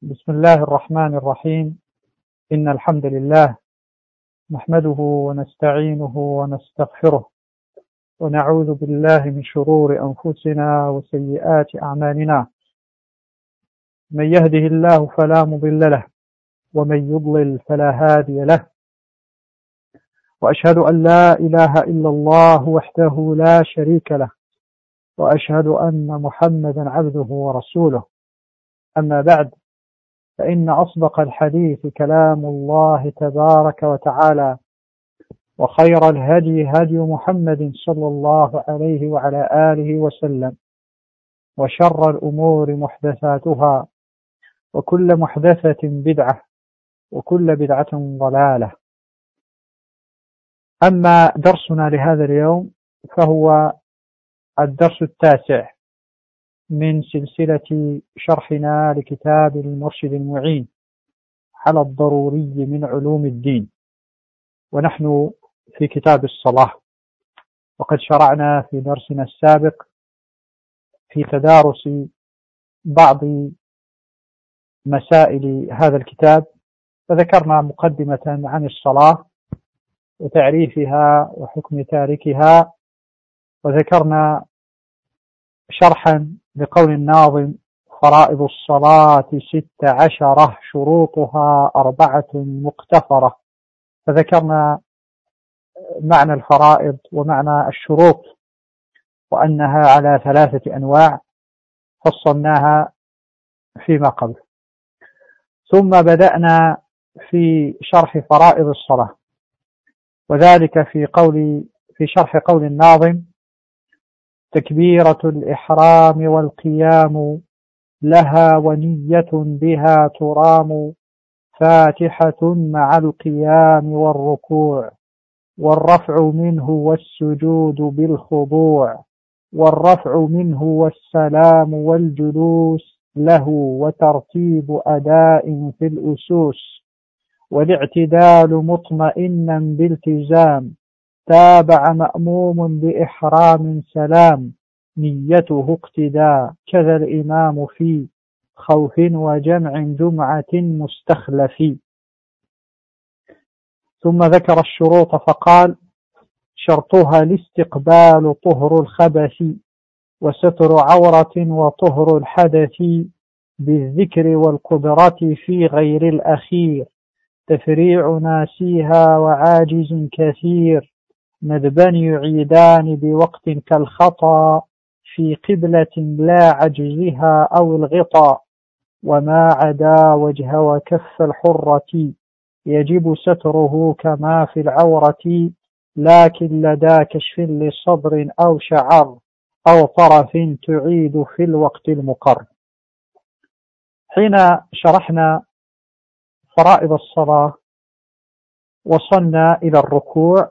بسم الله الرحمن الرحيم. إن الحمد لله نحمده ونستعينه ونستغفره ونعوذ بالله من شرور أنفسنا وسيئات أعمالنا. من يهده الله فلا مضل له ومن يضلل فلا هادي له، وأشهد أن لا إله إلا الله وحده لا شريك له، وأشهد أن محمدا عبده ورسوله. أما بعد، فإن أصدق الحديث كلام الله تبارك وتعالى، وخير الهدي هدي محمد صلى الله عليه وعلى آله وسلم، وشر الأمور محدثاتها، وكل محدثة بدعة، وكل بدعة ضلالة. أما درسنا لهذا اليوم فهو الدرس التاسع من سلسلة شرحنا لكتاب المرشد المعين على الضروري من علوم الدين، ونحن في كتاب الصلاة. وقد شرعنا في درسنا السابق في تدارس بعض مسائل هذا الكتاب، فذكرنا مقدمة عن الصلاة وتعريفها وحكم تاركها، وذكرنا شرحا لقول الناظم: فرائض الصلاة 16 شروطها 4 مقتفرة. فذكرنا معنى الفرائض ومعنى الشروط، وأنها على 3 أنواع فصلناها فيما قبل. ثم بدأنا في شرح فرائض الصلاة، وذلك في شرح قول الناظم: تكبيرة الإحرام والقيام لها ونية بها ترام، فاتحة مع القيام والركوع، والرفع منه والسجود بالخضوع، والرفع منه والسلام والجلوس له، وترتيب أداء في الأسوس، والاعتدال مطمئنا بالتزام، تابع مأموم بإحرام سلام، نيته اقتداء كذا الإمام في خوف وجمع جمعة مستخلف. ثم ذكر الشروط فقال: شرطها الاستقبال طهر الخبث، وستر عورة وطهر الحدث، بالذكر والقدرة في غير الأخير، تفريع ناسيها وعاجز كثير، ندبان يعيدان بوقت كالخطأ، في قبلة لا عجزها أو الغطاء، وما عدا وجه وكف الحرة، يجب ستره كما في العورة، لكن لدى كشف لصدر أو شعر أو طرف تعيد في الوقت المقر. حين شرحنا فرائض الصلاة وصلنا إلى الركوع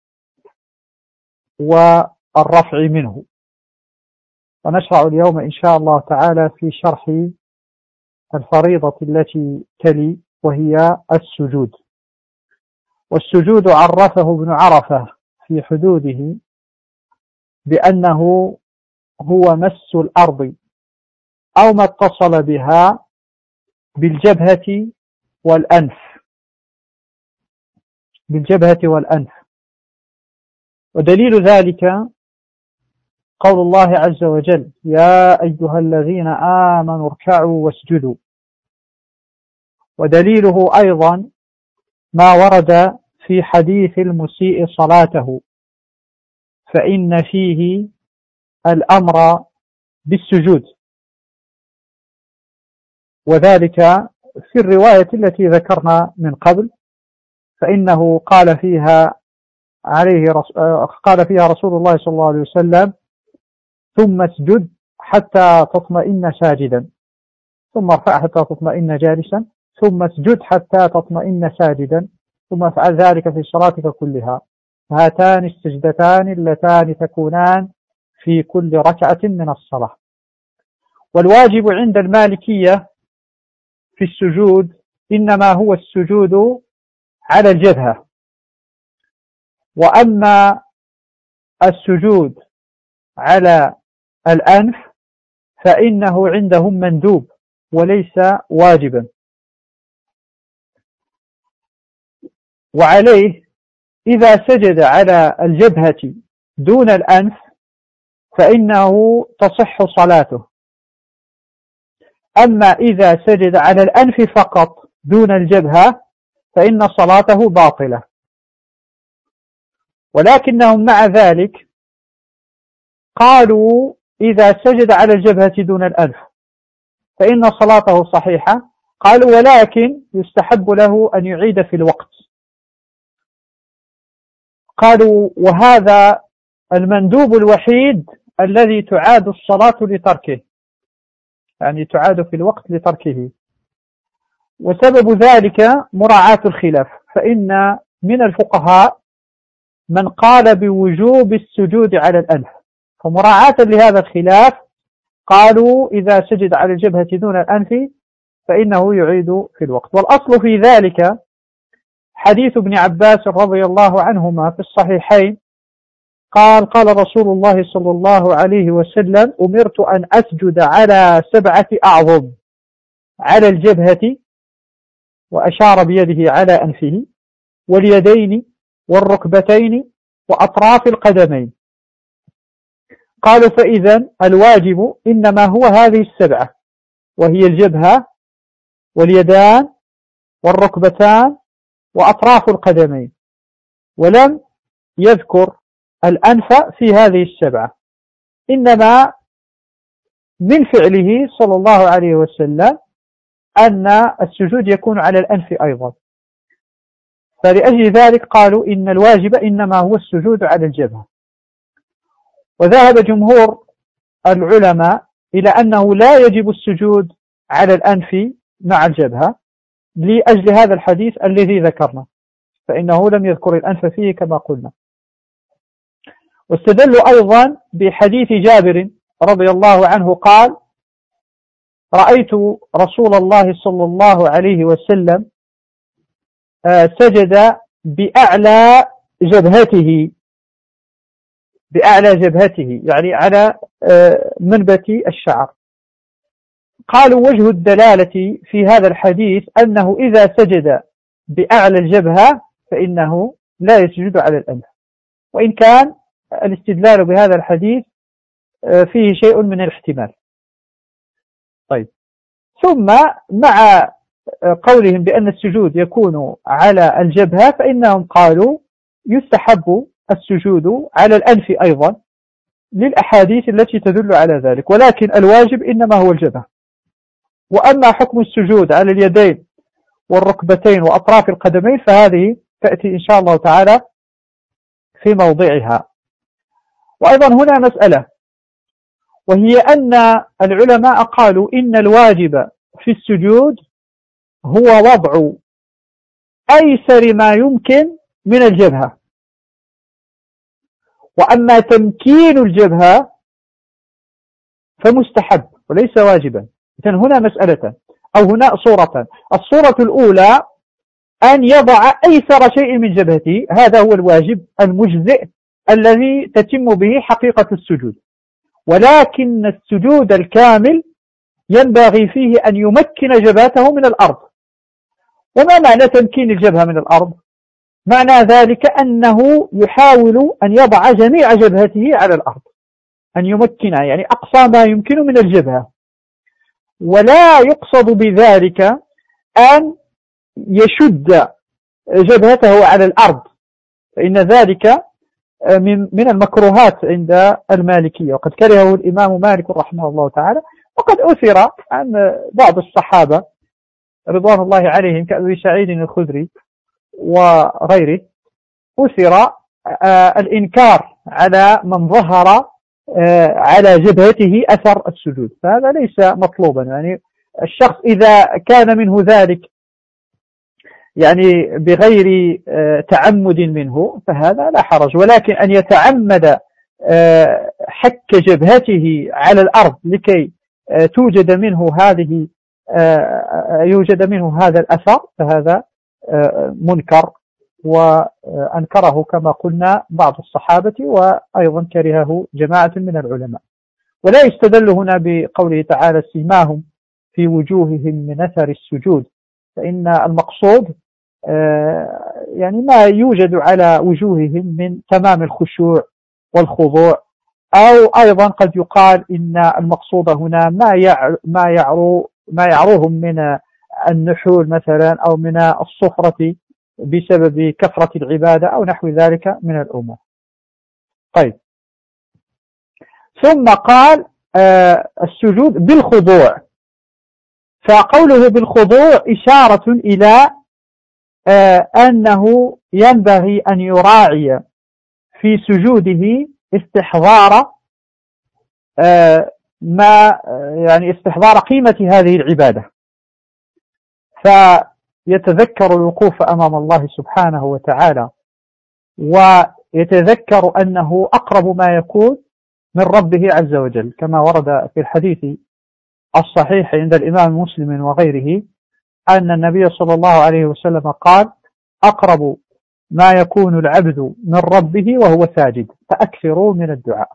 والرفع منه، ونشرع اليوم إن شاء الله تعالى في شرح الفريضة التي تلي، وهي السجود. والسجود عرفه ابن عرفة في حدوده بأنه هو مس الأرض أو ما اتصل بها بالجبهة والأنف. ودليل ذلك قول الله عز وجل: يا أيها الذين آمنوا اركعوا واسجدوا. ودليله أيضا ما ورد في حديث المسيء صلاته، فإن فيه الأمر بالسجود، وذلك في الرواية التي ذكرنا من قبل، فإنه قال فيها رسول الله صلى الله عليه وسلم: ثم اسجد حتى تطمئن ساجدا، ثم ارفع حتى تطمئن جالسا، ثم اسجد حتى تطمئن ساجدا، ثم افعل ذلك في صلاتك كلها. هاتان السجدتان اللتان تكونان في كل ركعة من الصلاة. والواجب عند المالكية في السجود إنما هو السجود على الجبهة، وأما السجود على الأنف فإنه عندهم مندوب، وليس واجبا. وعليه إذا سجد على الجبهة دون الأنف فإنه تصح صلاته. أما إذا سجد على الأنف فقط دون الجبهة فإن صلاته باطلة. ولكنهم مع ذلك قالوا إذا سجد على الجبهة دون الأنف فإن صلاته صحيحة. قالوا ولكن يستحب له أن يعيد في الوقت. قالوا وهذا المندوب الوحيد الذي تعاد الصلاة لتركه، يعني تعاد في الوقت لتركه. وسبب ذلك مراعاة الخلاف، فإن من الفقهاء من قال بوجوب السجود على الأنف، فمراعاة لهذا الخلاف قالوا إذا سجد على الجبهة دون الأنف فإنه يعيد في الوقت. والأصل في ذلك حديث ابن عباس رضي الله عنهما في الصحيحين قال قال رسول الله صلى الله عليه وسلم أمرت أن أسجد على 7 أعظم، على الجبهة وأشار بيده على أنفه، واليدين والركبتين وأطراف القدمين. قالوا فإذا الواجب إنما هو هذه 7، وهي الجبهة واليدان والركبتان وأطراف القدمين، ولم يذكر الأنف في هذه 7، إنما من فعله صلى الله عليه وسلم أن السجود يكون على الأنف أيضا، فلأجل ذلك قالوا إن الواجب إنما هو السجود على الجبهة. وذهب جمهور العلماء إلى أنه لا يجب السجود على الأنف مع الجبهة لأجل هذا الحديث الذي ذكرنا، فإنه لم يذكر الأنف فيه كما قلنا. واستدلوا أيضا بحديث جابر رضي الله عنه قال رأيت رسول الله صلى الله عليه وسلم سجد بأعلى جبهته يعني على منبت الشعر. قالوا وجه الدلالة في هذا الحديث أنه إذا سجد بأعلى الجبهة فإنه لا يسجد على الأنف، وإن كان الاستدلال بهذا الحديث فيه شيء من الاحتمال. طيب، ثم مع قولهم بأن السجود يكون على الجبهة فإنهم قالوا يستحب السجود على الأنف أيضا للأحاديث التي تدل على ذلك، ولكن الواجب إنما هو الجبهة. وأما حكم السجود على اليدين والركبتين وأطراف القدمين فهذه تأتي إن شاء الله تعالى في موضعها. وأيضا هنا مسألة، وهي أن العلماء قالوا إن الواجب في السجود هو وضع أيسر ما يمكن من الجبهة، وأما تمكين الجبهة فمستحب وليس واجبا. إذن هنا مسألة أو هنا صورة. الصورة الأولى أن يضع أيسر شيء من جبهته، هذا هو الواجب المجزئ الذي تتم به حقيقة السجود، ولكن السجود الكامل ينبغي فيه أن يمكن جبهته من الأرض. وما معنى تمكين الجبهة من الأرض؟ معنى ذلك أنه يحاول أن يضع جميع جبهته على الأرض، أن يمكنها يعني أقصى ما يمكن من الجبهة، ولا يقصد بذلك أن يشد جبهته على الأرض، فإن ذلك من المكروهات عند المالكية، وقد كرهه الإمام مالك رحمه الله تعالى. وقد أثر عن بعض الصحابة رضوان الله عليهم كأبي سعيد الخدري وغيره، أثر الإنكار على من ظهر على جبهته أثر السجود، فهذا ليس مطلوبا. يعني الشخص إذا كان منه ذلك يعني بغير تعمد منه فهذا لا حرج، ولكن أن يتعمد حك جبهته على الأرض لكي يوجد منه هذا الأثر فهذا منكر، وأنكره كما قلنا بعض الصحابة، وأيضا كرهه جماعة من العلماء. ولا يستدل هنا بقوله تعالى سيماهم في وجوههم من أثر السجود، فإن المقصود يعني ما يوجد على وجوههم من تمام الخشوع والخضوع، أو أيضا قد يقال إن المقصود هنا ما يعروهم من النحول مثلا أو من الصفرة بسبب كثرة العبادة أو نحو ذلك من الأمور. طيب، ثم قال السجود بالخضوع، فقوله بالخضوع إشارة إلى أنه ينبغي أن يراعي في سجوده استحضار استحضار قيمة هذه العبادة، فيتذكر الوقوف أمام الله سبحانه وتعالى، ويتذكر أنه أقرب ما يكون من ربه عز وجل، كما ورد في الحديث الصحيح عند الإمام مسلم وغيره أن النبي صلى الله عليه وسلم قال: أقرب ما يكون العبد من ربه وهو ساجد فأكثروا من الدعاء.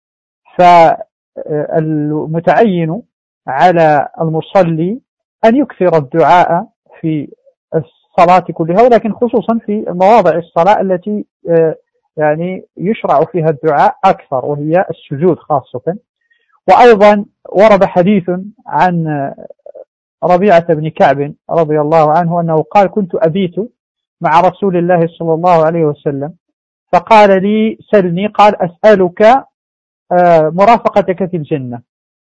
فالمتعين على المصلي أن يكثر الدعاء في الصلاة كلها، ولكن خصوصا في مواضع الصلاة التي يعني يشرع فيها الدعاء أكثر، وهي السجود خاصة. وأيضا ورد حديث عن ربيعة بن كعب رضي الله عنه أنه قال: كنت أبيت مع رسول الله صلى الله عليه وسلم فقال لي: سلني. قال: أسألك مرافقتك في الجنة.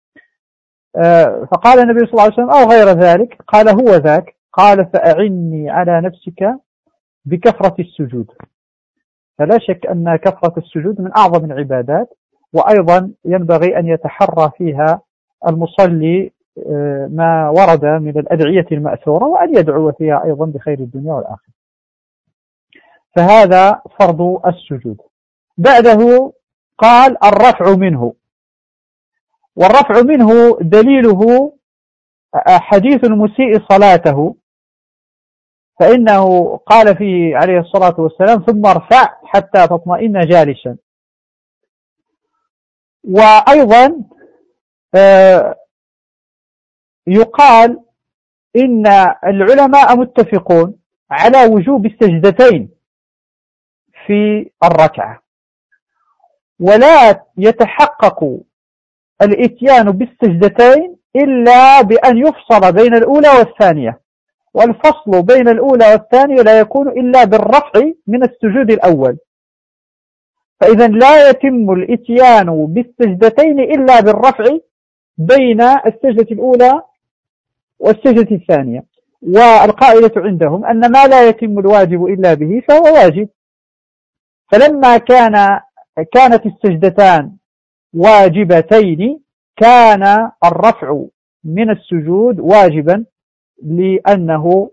فقال النبي صلى الله عليه وسلم: أو غير ذلك؟ قال: هو ذاك. قال: فأعني على نفسك بكثرة السجود. فلا شك أن كثرة السجود من أعظم العبادات، وأيضا ينبغي أن يتحرى فيها المصلي ما ورد من الأدعية المأثورة، وأن يدعو فيها أيضا بخير الدنيا والآخرة. فهذا فرض السجود. بعده قال: الرفع منه. والرفع منه دليله حديث المسيء صلاته، فإنه قال فيه عليه الصلاة والسلام: ثم ارفع حتى تطمئن جالسا. وأيضا يقال إن العلماء متفقون على وجوب السجدتين في الركعة، ولا يتحقق الإتيان بالسجدتين إلا بأن يفصل بين الأولى والثانية، والفصل بين الأولى والثانية لا يكون إلا بالرفع من السجود الأول. فإذا لا يتم الإتيان بالسجدتين إلا بالرفع بين السجدة الأولى والسجدة الثانية. والقاعدة عندهم أن ما لا يتم الواجب إلا به فهو واجب، فلما كانت السجدتان واجبتين كان الرفع من السجود واجبا، لأنه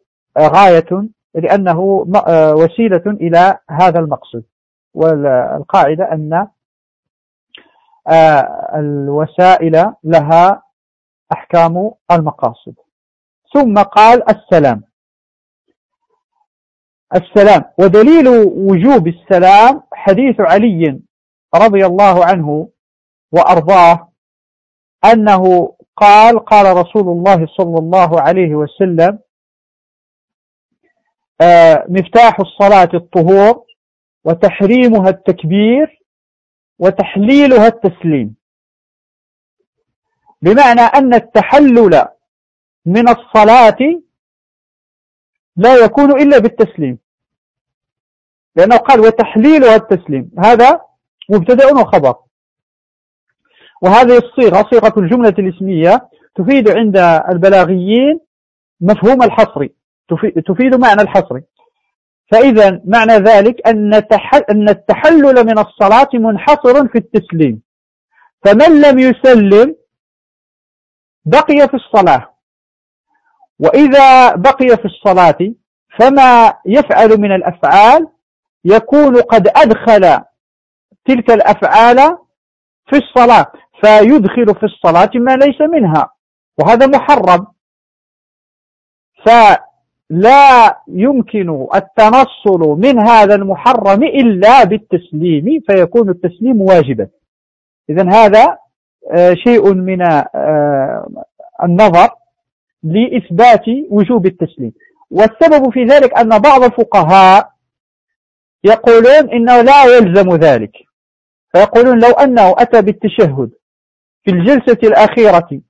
وسيلة إلى هذا المقصود. والقاعدة أن الوسائل لها أحكام المقاصد. ثم قال: السلام. ودليل وجوب السلام حديث علي رضي الله عنه وأرضاه أنه قال رسول الله صلى الله عليه وسلم: مفتاح الصلاة الطهور، وتحريمها التكبير، وتحليلها التسليم. بمعنى أن التحلل من الصلاة لا يكون إلا بالتسليم، لأنه قال: وتحليلها التسليم. هذا مبتدأ وخبر، وهذه الصيغة صيغة الجملة الاسمية تفيد عند البلاغيين مفهوم الحصر، تفيد معنى الحصر. فإذا معنى ذلك أن التحلل من الصلاة منحصر في التسليم، فمن لم يسلم بقي في الصلاة، وإذا بقي في الصلاة فما يفعل من الأفعال يكون قد أدخل تلك الأفعال في الصلاة، فيدخل في الصلاة ما ليس منها، وهذا محرم. فلا يمكن التنصل من هذا المحرم إلا بالتسليم، فيكون التسليم واجبا. إذن هذا شيء من النظر لإثبات وجوب التسليم. والسبب في ذلك أن بعض الفقهاء يقولون إنه لا يلزم ذلك، فيقولون لو أنه أتى بالتشهد في الجلسة الأخيرة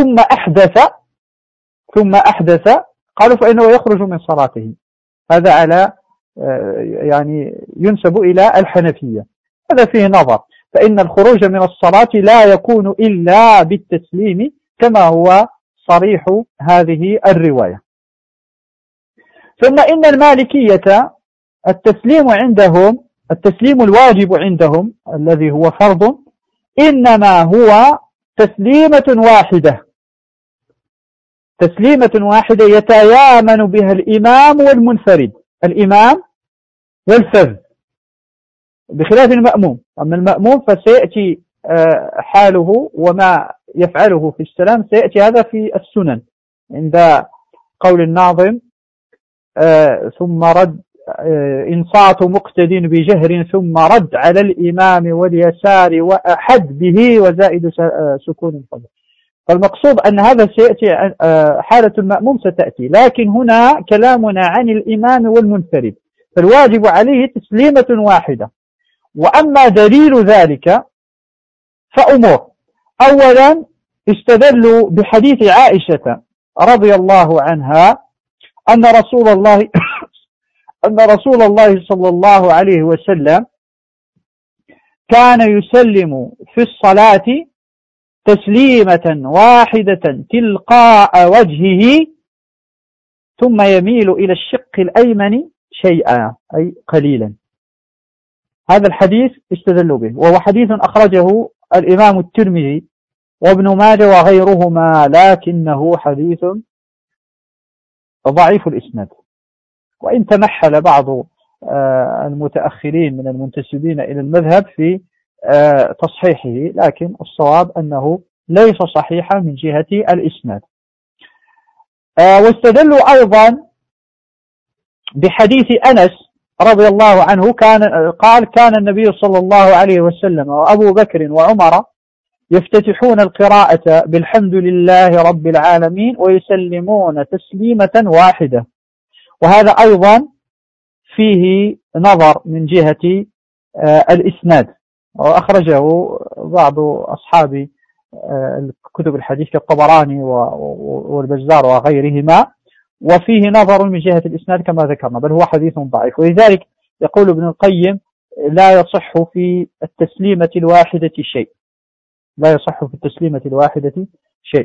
ثم أحدث قالوا فإنه يخرج من صلاته. هذا على يعني ينسب إلى الحنفية، هذا فيه نظر، فإن الخروج من الصلاة لا يكون إلا بالتسليم كما هو صريح هذه الرواية. ثم إن المالكية التسليم الواجب عندهم الذي هو فرض إنما هو تسليمة واحدة يتيامن بها الإمام والمنفرد، الإمام والفذ، بخلاف المأموم. أما المأموم فسيأتي حاله وما يفعله في السلام سيأتي هذا في السنن عند قول الناظم ثم رد إنصات مقتد بجهر ثم رد على الإمام واليسار وأحد به وزائد سكون الفضل. فالمقصود أن هذا سيأتي حالة المأموم ستأتي، لكن هنا كلامنا عن الإمام والمنفرد، فالواجب عليه تسليمة واحدة. وأما دليل ذلك فأمور. أولا استدلوا بحديث عائشة رضي الله عنها أن رسول الله صلى الله عليه وسلم كان يسلم في الصلاة تسليمة واحدة تلقاء وجهه ثم يميل إلى الشق الأيمن شيئا أي قليلا. هذا الحديث استدلوا به، وهو حديث أخرجه الإمام الترمذي وابن ماجه وغيرهما، لكنه حديث ضعيف الإسناد، وإن تمحل بعض المتأخرين من المنتسبين إلى المذهب في تصحيحه، لكن الصواب أنه ليس صحيحا من جهة الإسناد. واستدلوا أيضا بحديث أنس رضي الله عنه قال كان النبي صلى الله عليه وسلم وأبو بكر وعمر يفتتحون القراءة بالحمد لله رب العالمين ويسلمون تسليمة واحدة. وهذا أيضا فيه نظر من جهة الإسناد، وأخرجه بعض أصحاب كتب الحديث كالطبراني والبزار وغيرهما، وفيه نظر من جهة الإسناد كما ذكرنا، بل هو حديث ضعيف. ولذلك يقول ابن القيم لا يصح في التسليمة الواحدة شيء.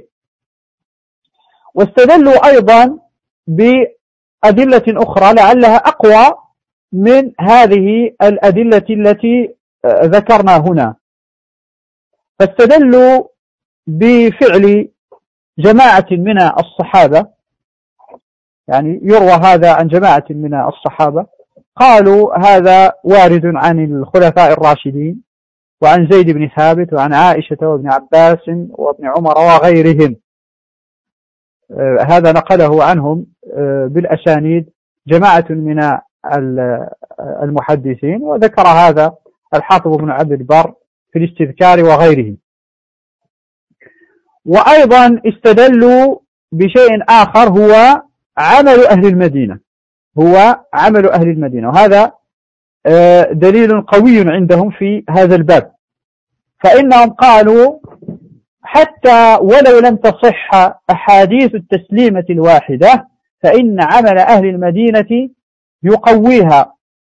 واستدلوا أيضا بأدلة أخرى لعلها أقوى من هذه الأدلة التي ذكرنا هنا، فاستدلوا بفعل جماعة من الصحابة، يعني يروى هذا عن جماعة من الصحابة، قالوا هذا وارد عن الخلفاء الراشدين وعن زيد بن ثابت وعن عائشة وابن عباس وابن عمر وغيرهم. هذا نقله عنهم بالأسانيد جماعة من المحدثين، وذكر هذا الحافظ بن عبد البر في الاستذكار وغيره. وأيضا استدلوا بشيء آخر هو عمل أهل المدينة، وهذا دليل قوي عندهم في هذا الباب، فإنهم قالوا حتى ولو لم تصح أحاديث التسليمة الواحدة فإن عمل أهل المدينة يقويها.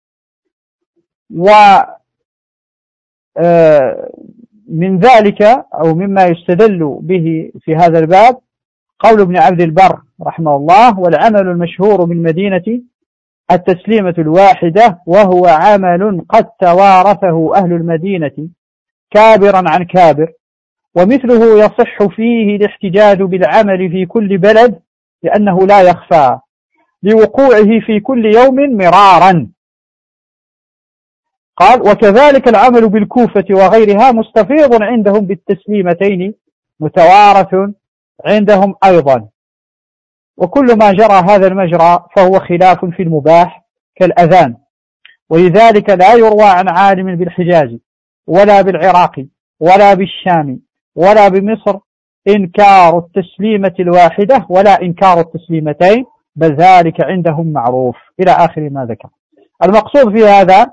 ومن ذلك أو مما يستدل به في هذا الباب قول ابن عبد البر رحمه الله: والعمل المشهور بالمدينة التسليمة الواحدة، وهو عمل قد توارثه أهل المدينة كابرا عن كابر، ومثله يصح فيه الاحتجاج بالعمل في كل بلد لأنه لا يخفى لوقوعه في كل يوم مرارا. قال: وكذلك العمل بالكوفة وغيرها مستفيض عندهم بالتسليمتين متوارث عندهم أيضا، وكل ما جرى هذا المجرى فهو خلاف في المباح كالأذان، ولذلك لا يروى عن عالم بالحجاز ولا بالعراق ولا بالشام ولا بمصر إنكار التسليمة الواحدة ولا إنكار التسليمتين، بل ذلك عندهم معروف، إلى آخر ما ذكر. المقصود في هذا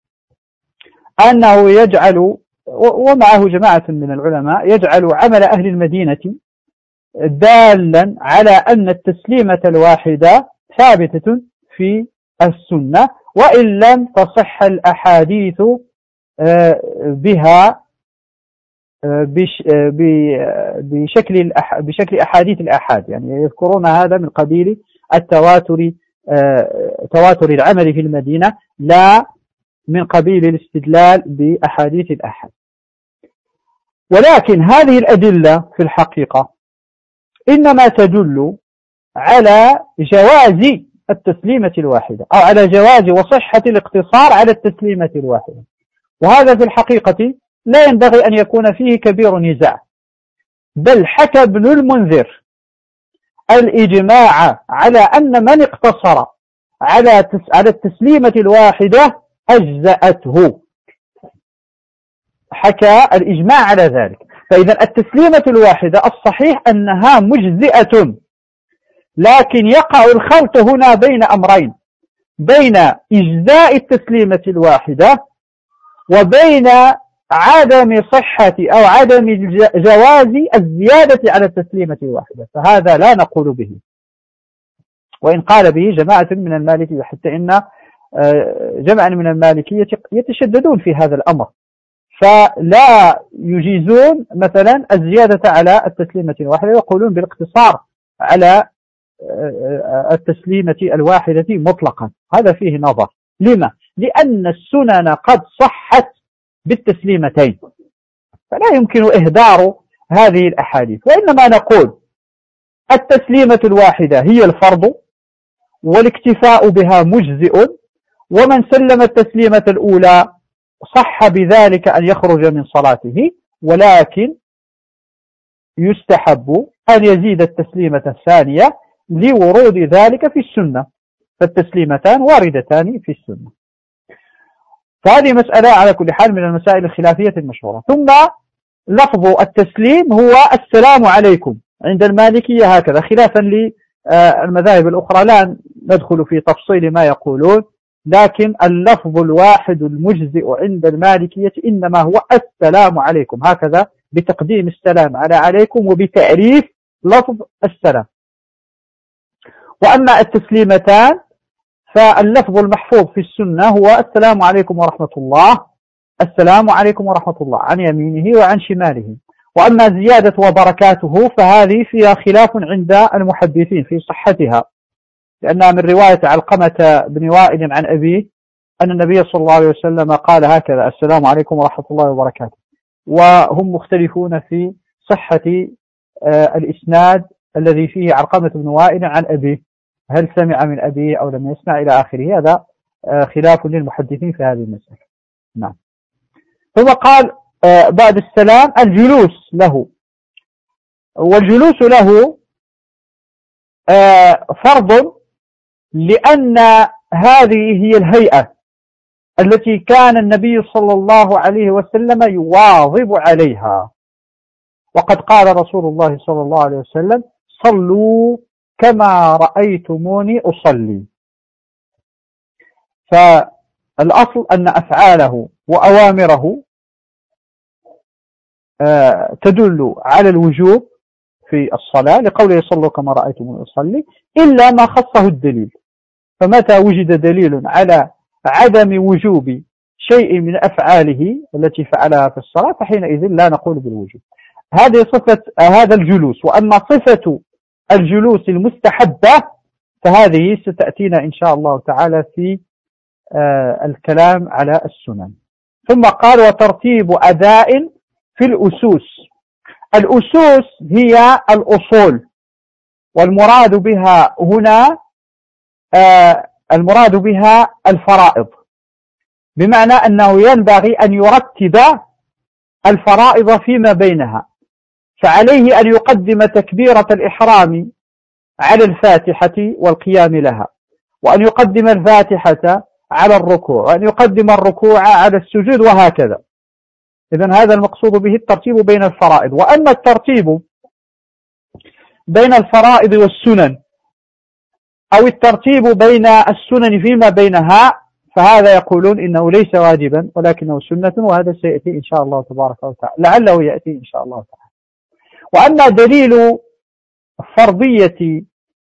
أنه يجعل، ومعه جماعة من العلماء، يجعل عمل أهل المدينة دالا على أن التسليمة الواحدة ثابتة في السنة، وإن لم تصح الأحاديث بها بشكل أحاديث الآحاد، يعني يذكرون هذا من قبيل التواتر، تواتر العمل في المدينة، لا من قبيل الاستدلال بأحاديث الآحاد. ولكن هذه الأدلة في الحقيقة إنما تدل على جواز التسليمة الواحدة، أو على جواز وصحة الاقتصار على التسليمة الواحدة، وهذا في الحقيقة لا ينبغي أن يكون فيه كبير نزاع، بل حكى ابن المنذر الإجماع على أن من اقتصر على التسليمة الواحدة أجزأته، حكى الإجماع على ذلك. فإذا التسليمة الواحدة الصحيح أنها مجزئة، لكن يقع الخلط هنا بين أمرين، بين إجزاء التسليمة الواحدة وبين عدم صحة أو عدم جواز الزيادة على التسليمة الواحدة، فهذا لا نقول به، وإن قال به جماعة من المالكية، حتى إن جمعا من المالكية يتشددون في هذا الأمر، فلا يجيزون مثلا الزيادة على التسليمة الواحدة، يقولون بالاقتصار على التسليمة الواحدة مطلقا. هذا فيه نظر. لما؟ لأن السنن قد صحت بالتسليمتين، فلا يمكن إهدار هذه الأحاديث، وإنما نقول التسليمة الواحدة هي الفرض، والاكتفاء بها مجزئ، ومن سلم التسليمة الأولى صح بذلك أن يخرج من صلاته، ولكن يستحب أن يزيد التسليمة الثانية لورود ذلك في السنة، فالتسليمتان واردتان في السنة. فهذه مسألة على كل حال من المسائل الخلافية المشهورة. ثم لفظ التسليم هو السلام عليكم عند المالكية هكذا، خلافا للمذاهب الأخرى لا ندخل في تفصيل ما يقولون، لكن اللفظ الواحد المجزئ عند المالكية إنما هو السلام عليكم، هكذا بتقديم السلام على عليكم وبتعريف لفظ السلام. وأما التسليمتان فاللفظ المحفوظ في السنة هو السلام عليكم ورحمة الله، السلام عليكم ورحمة الله عن يمينه وعن شماله. وأما زيادة وبركاته فهذه فيها خلاف عند المحدثين في صحتها، لأنها من رواية علقمة بن وائل عن أبيه أن النبي صلى الله عليه وسلم قال هكذا: السلام عليكم ورحمة الله وبركاته. وهم مختلفون في صحة الإسناد الذي فيه علقمة بن وائل عن أبيه، هل سمع من أبيه أو لم يسمع إلى آخره. هذا خلاف للمحدثين في هذه المسألة. نعم. ثم قال بعد السلام الجلوس له، والجلوس له فرض، لأن هذه هي الهيئة التي كان النبي صلى الله عليه وسلم يواظب عليها، وقد قال رسول الله صلى الله عليه وسلم: صلوا كما رأيتموني أصلي. فالأصل أن أفعاله وأوامره تدل على الوجوب في الصلاة، لقوله: صلوا كما رأيتموني أصلي، إلا ما خصه الدليل. فمتى وجد دليل على عدم وجوب شيء من أفعاله التي فعلها في الصلاة فحينئذ لا نقول بالوجوب. هذه صفة هذا الجلوس. وأما صفة الجلوس المستحبة فهذه ستأتينا إن شاء الله تعالى في الكلام على السنن. ثم قال: وترتيب أداء في الأسوس. الأسوس هي الأصول، والمراد بها هنا المراد بها الفرائض، بمعنى أنه ينبغي أن يرتب الفرائض فيما بينها، فعليه أن يقدم تكبيرة الإحرام على الفاتحة والقيام لها، وأن يقدم الفاتحة على الركوع، وأن يقدم الركوع على السجود، وهكذا. إذن هذا المقصود به الترتيب بين الفرائض. وأما الترتيب بين الفرائض والسنن أو الترتيب بين السنن فيما بينها، فهذا يقولون إنه ليس واجبا ولكنه سنة، وهذا سيأتي إن شاء الله تبارك وتعالى، لعله يأتي إن شاء الله تعالى. وأما دليل فرضية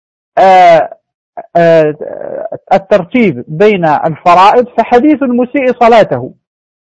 الترتيب بين الفرائض فحديث المسيء صلاته،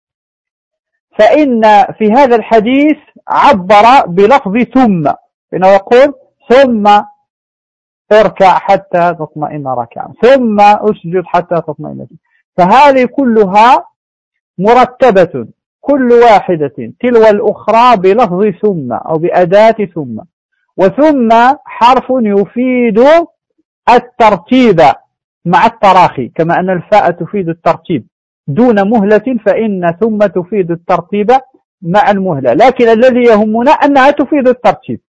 فإن في هذا الحديث عبر بلفظ ثم، إنه يقول ثم اركع حتى تطمئن ركعا، ثم اسجد حتى تطمئن، فهذه كلها مرتبة كل واحدة تلو الأخرى بلفظ ثم أو بأداة ثم، وثم حرف يفيد الترتيب مع التراخي، كما أن الفاء تفيد الترتيب دون مهلة، فإن ثم تفيد الترتيب مع المهلة، لكن الذي يهمنا أنها تفيد الترتيب،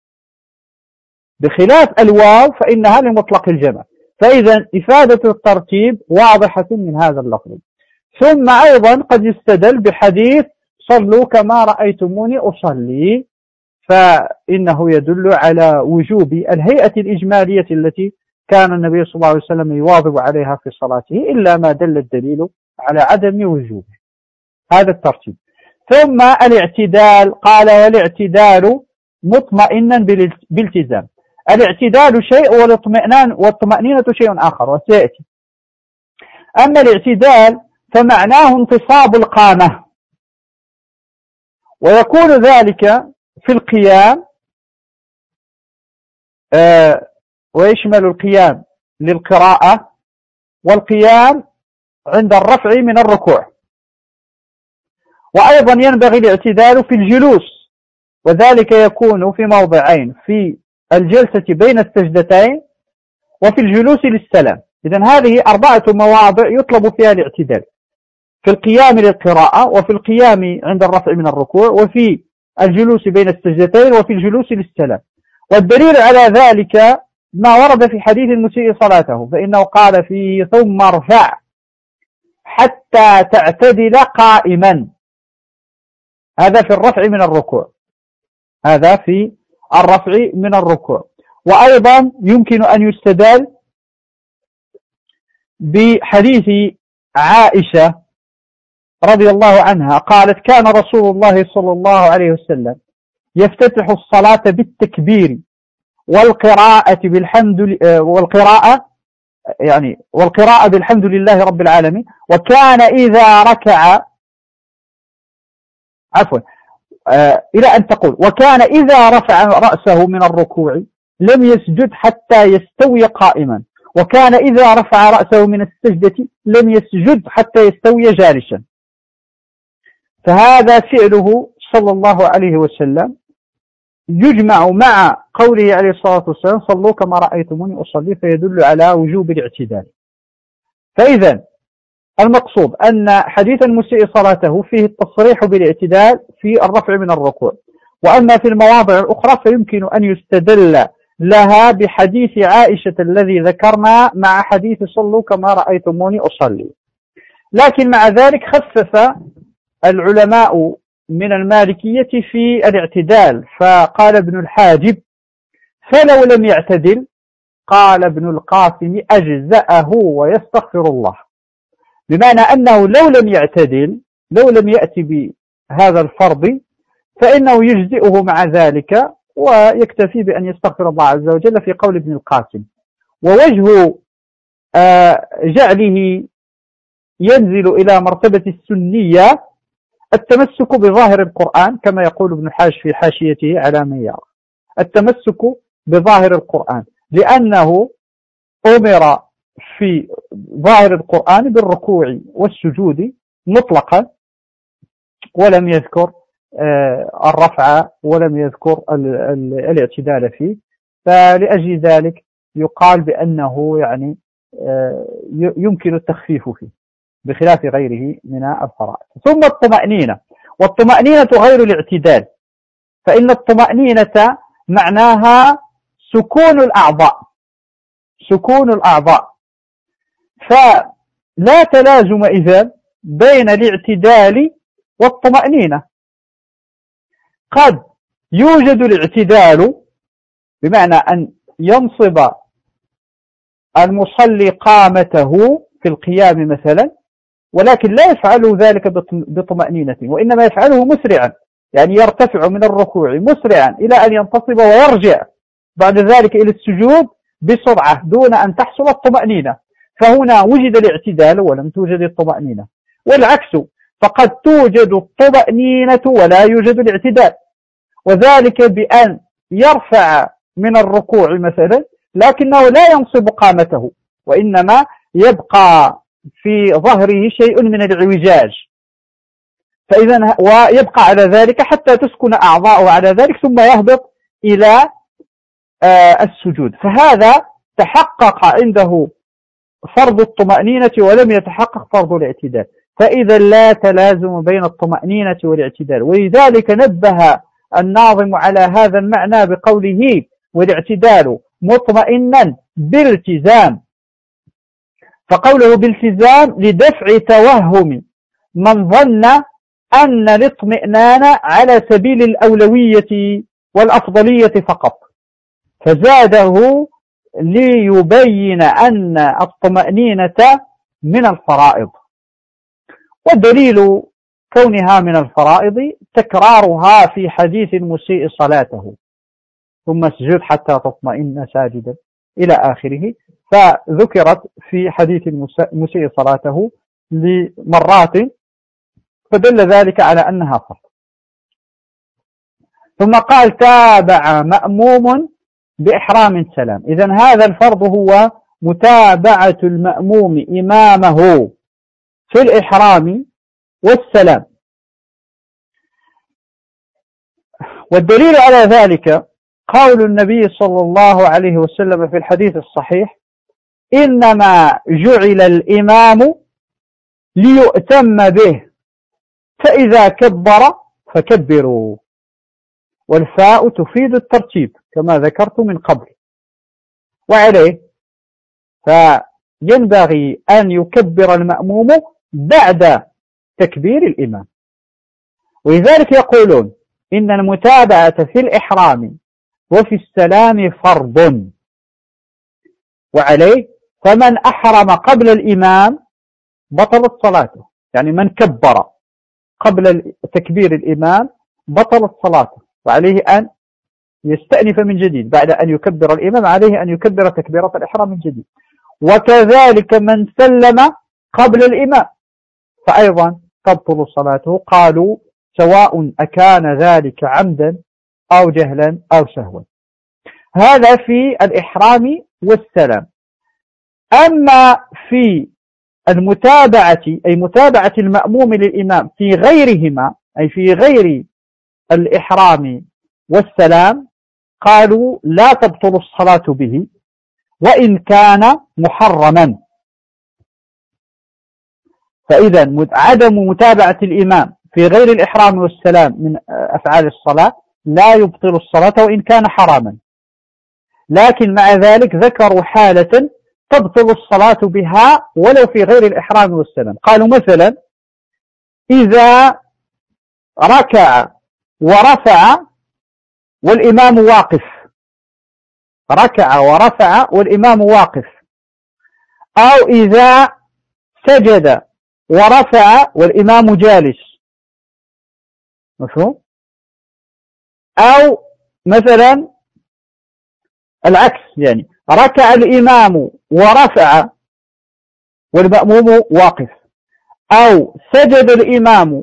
بخلاف الواو فإنها لمطلق الجمع. فإذا إفادة الترتيب واضحة من هذا اللفظ. ثم أيضا قد يستدل بحديث صلوا كما رأيتموني أصلي، فإنه يدل على وجوب الهيئة الإجمالية التي كان النبي صلى الله عليه وسلم يواظب عليها في صلاته، إلا ما دل الدليل على عدم وجوبه هذا الترتيب. ثم الاعتدال، قال والاعتدال مطمئنا بالالتزام. الاعتدال شيء والطمأنينة شيء آخر وسيأتي. أما الاعتدال فمعناه انتصاب القامة، ويكون ذلك في القيام، ويشمل القيام للقراءة والقيام عند الرفع من الركوع، وأيضا ينبغي الاعتدال في الجلوس، وذلك يكون في موضعين: في الجلسة بين السجدتين وفي الجلوس للسلام. إذن هذه 4 مواضع يطلب فيها الاعتدال: في القيام للقراءة، وفي القيام عند الرفع من الركوع، وفي الجلوس بين السجدتين، وفي الجلوس للسلام. والدليل على ذلك ما ورد في حديث المسيء صلاته، فإنه قال فيه ثم ارفع حتى تعتدل قائما. هذا في الرفع من الركوع، هذا في الرفع من الركوع. وأيضا يمكن أن يستدل بحديث عائشة رضي الله عنها قالت كان رسول الله صلى الله عليه وسلم يفتتح الصلاة بالتكبير والقراءة بالحمد لله رب العالمين، وكان إذا ركع إلى أن تقول وكان إذا رفع رأسه من الركوع لم يسجد حتى يستوي قائما، وكان إذا رفع رأسه من السجدة لم يسجد حتى يستوي جالسا. فهذا فعله صلى الله عليه وسلم يجمع مع قوله عليه الصلاة والسلام صلوا كما رأيتموني أصلي، فيدل على وجوب الاعتدال. فإذا المقصود أن حديث المسيء صلاته فيه التصريح بالاعتدال في الرفع من الركوع، وأما في المواضع الأخرى فيمكن أن يستدل لها بحديث عائشة الذي ذكرنا مع حديث صلوا كما رأيتموني أصلي. لكن مع ذلك خفف العلماء من المالكية في الاعتدال، فقال ابن الحاجب فلو لم يعتدل، قال ابن القاسم أجزأه ويستغفر الله، بمعنى أنه لو لم يعتدل، لو لم يأتي بهذا الفرض، فإنه يجزئه مع ذلك ويكتفي بأن يستغفر الله عز وجل في قول ابن القاسم. ووجه جعله ينزل إلى مرتبة السنية التمسك بظاهر القرآن، كما يقول ابن حاج في حاشيته على من يرى، التمسك بظاهر القرآن، لأنه أمر في ظاهر القرآن بالركوع والسجود مطلقا، ولم يذكر الرفع ولم يذكر الاعتدال فيه، فلأجل ذلك يقال بأنه يعني يمكن التخفيف فيه بخلاف غيره من الفرائض. ثم الطمأنينة، والطمأنينة غير الاعتدال، فإن الطمأنينة معناها سكون الأعضاء، سكون الأعضاء، فلا تلازم إذن بين الاعتدال والطمأنينة. قد يوجد الاعتدال بمعنى أن ينصب المصلي قامته في القيام مثلا، ولكن لا يفعل ذلك بطمأنينة، وإنما يفعله مسرعا، يعني يرتفع من الركوع مسرعا إلى أن ينتصب ويرجع بعد ذلك إلى السجود بسرعة دون أن تحصل الطمأنينة. فهنا وجد الاعتدال ولم توجد الطمأنينة، والعكس، فقد توجد الطمأنينة ولا يوجد الاعتدال، وذلك بأن يرفع من الركوع مثلا لكنه لا ينصب قامته، وإنما يبقى في ظهره شيء من الإعوجاج، فإذا ويبقى على ذلك حتى تسكن أعضاؤه على ذلك ثم يهبط إلى السجود. فهذا تحقق عنده فرض الطمأنينة ولم يتحقق فرض الاعتدال، فإذا لا تلازم بين الطمأنينة والاعتدال. ولذلك نبه الناظم على هذا المعنى بقوله: والاعتدال مطمئنا بالتزام. فقوله بالتزام لدفع توهم من ظن أن الاطمئنان على سبيل الأولوية والأفضلية فقط، فزاده ليبين أن الطمأنينة من الفرائض. والدليل كونها من الفرائض تكرارها في حديث المسيء صلاته: ثم اسجد حتى تطمئن ساجدا إلى آخره، فذكرت في حديث المسيء صلاته لمرات، فدل ذلك على أنها فرض. ثم قال: تابع مأموم بإحرام سلام. إذن هذا الفرض هو متابعة المأموم إمامه في الإحرام والسلام. والدليل على ذلك قول النبي صلى الله عليه وسلم في الحديث الصحيح: إنما جعل الإمام ليؤتم به، فإذا كبر فكبروا. والفاء تفيد الترتيب كما ذكرت من قبل، وعليه فينبغي أن يكبر المأموم بعد تكبير الإمام. ولذلك يقولون إن المتابعة في الإحرام وفي السلام فرض، وعليه فمن أحرم قبل الإمام بطلت صلاته، يعني من كبر قبل تكبير الإمام بطلت صلاته، وعليه أن يستأنف من جديد بعد أن يكبر الإمام، عليه أن يكبر تكبيرة الإحرام من جديد. وكذلك من سلم قبل الإمام فأيضا تبطل صلاته. قالوا: سواء أكان ذلك عمدا أو جهلا أو سهوا. هذا في الإحرام والسلام. أما في المتابعة، أي متابعة المأموم للإمام في غيرهما، أي في غير الإحرام والسلام، قالوا: لا تبطل الصلاة به وإن كان محرما. فإذا عدم متابعة الإمام في غير الإحرام والسلام من أفعال الصلاة لا يبطل الصلاة وإن كان حراما، لكن مع ذلك ذكروا حالة تبطل الصلاة بها ولو في غير الإحرام والسلام. قالوا مثلا: إذا ركع ورفع والإمام واقف، ركع ورفع والإمام واقف، أو إذا سجد ورفع والإمام جالس، مفهوم؟ أو مثلا العكس، يعني ركع الإمام ورفع والمأموم واقف، أو سجد الإمام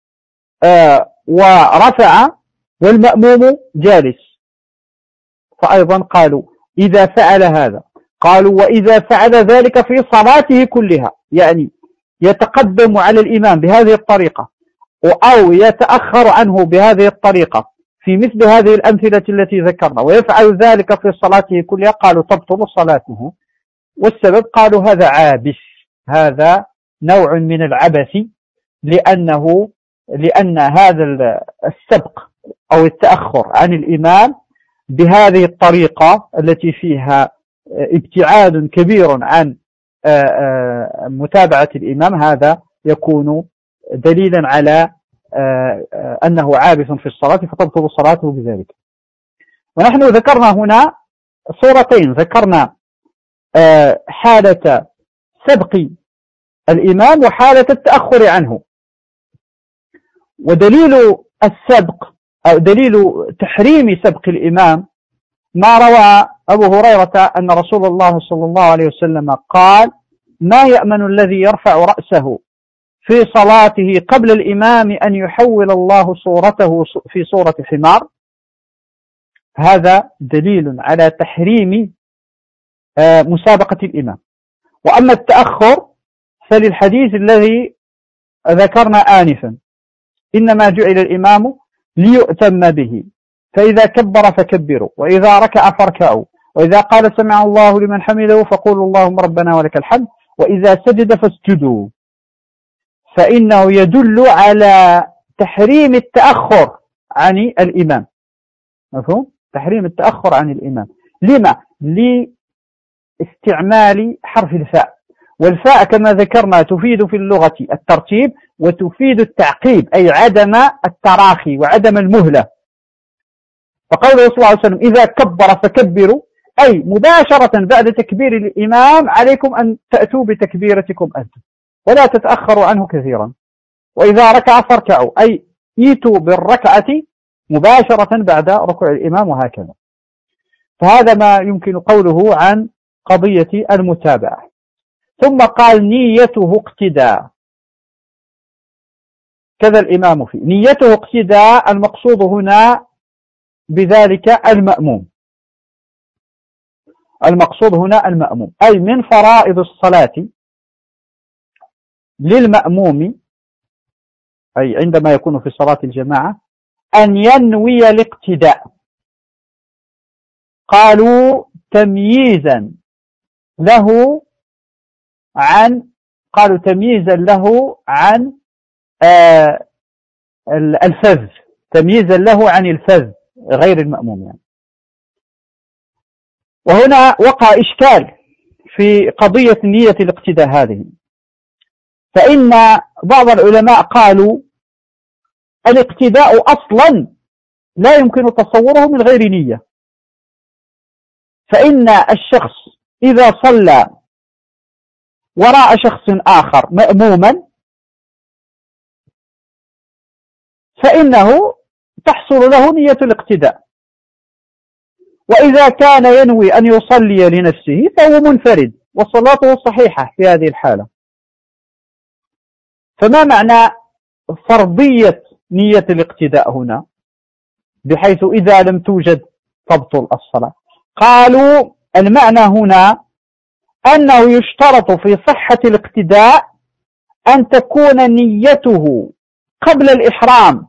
ورفع والمأموم جالس، فأيضا قالوا إذا فعل هذا، قالوا: وإذا فعل ذلك في صلاته كلها، يعني يتقدم على الإمام بهذه الطريقة أو يتأخر عنه بهذه الطريقة في مثل هذه الأمثلة التي ذكرنا، ويفعل ذلك في صلاته كلها، قالوا تبطل صلاته. والسبب قالوا هذا عابث، هذا نوع من العبث، لأن هذا السبق أو التأخر عن الإمام بهذه الطريقة التي فيها ابتعاد كبير عن متابعة الإمام، هذا يكون دليلا على أنه عابث في الصلاة فتبطل صلاته بذلك. ونحن ذكرنا هنا صورتين، ذكرنا حالة سبق الإمام وحالة التأخر عنه. ودليل السبق أو دليل تحريم سبق الإمام ما روى أبو هريرة أن رسول الله صلى الله عليه وسلم قال: ما يأمن الذي يرفع رأسه في صلاته قبل الإمام أن يحول الله صورته في صورة حمار. هذا دليل على تحريم مسابقة الإمام. وأما التأخر فللحديث الذي ذكرنا آنفا: إنما جعل الإمام ليؤتم به، فإذا كبر فكبروا، وإذا ركع فاركعوا، وإذا قال سمع الله لمن حمده فقولوا اللهم ربنا ولك الحمد، وإذا سجد فاسجدوا. فإنه يدل على تحريم التأخر عن الإمام. مفهوم؟ تحريم التأخر عن الإمام. لما؟ لاستعمال حرف الفاء، والفاء كما ذكرنا تفيد في اللغة الترتيب وتفيد التعقيب، أي عدم التراخي وعدم المهلة. فقوله صلى الله عليه وسلم: إذا كبر فكبروا، أي مباشرة بعد تكبير الإمام عليكم أن تأتوا بتكبيرتكم أنتم ولا تتأخروا عنه كثيرا. وإذا ركع فاركعوا، أي ايتوا بالركعة مباشرة بعد ركوع الإمام، وهكذا. فهذا ما يمكن قوله عن قضية المتابعة. ثم قال: نيته اقتداء، كذا الإمام فيه نيته اقتداء. المقصود هنا بذلك المأموم، المقصود هنا المأموم، أي من فرائض الصلاة للمأموم، أي عندما يكون في صلاة الجماعة، أن ينوي الاقتداء. قالوا تمييزا له عن الفذ، تمييزا له عن الفذ غير المأموم يعني. وهنا وقع إشكال في قضية نية الاقتداء هذه، فإن بعض العلماء قالوا الاقتداء أصلا لا يمكن تصوره من غير نية، فإن الشخص إذا صلى وراء شخص آخر مأموما فإنه تحصل له نية الاقتداء، وإذا كان ينوي أن يصلي لنفسه فهو منفرد وصلاته صحيحة في هذه الحالة. فما معنى فرضية نية الاقتداء هنا بحيث إذا لم توجد تبطل الصلاة؟ قالوا المعنى هنا أنه يشترط في صحة الاقتداء أن تكون نيته قبل الإحرام،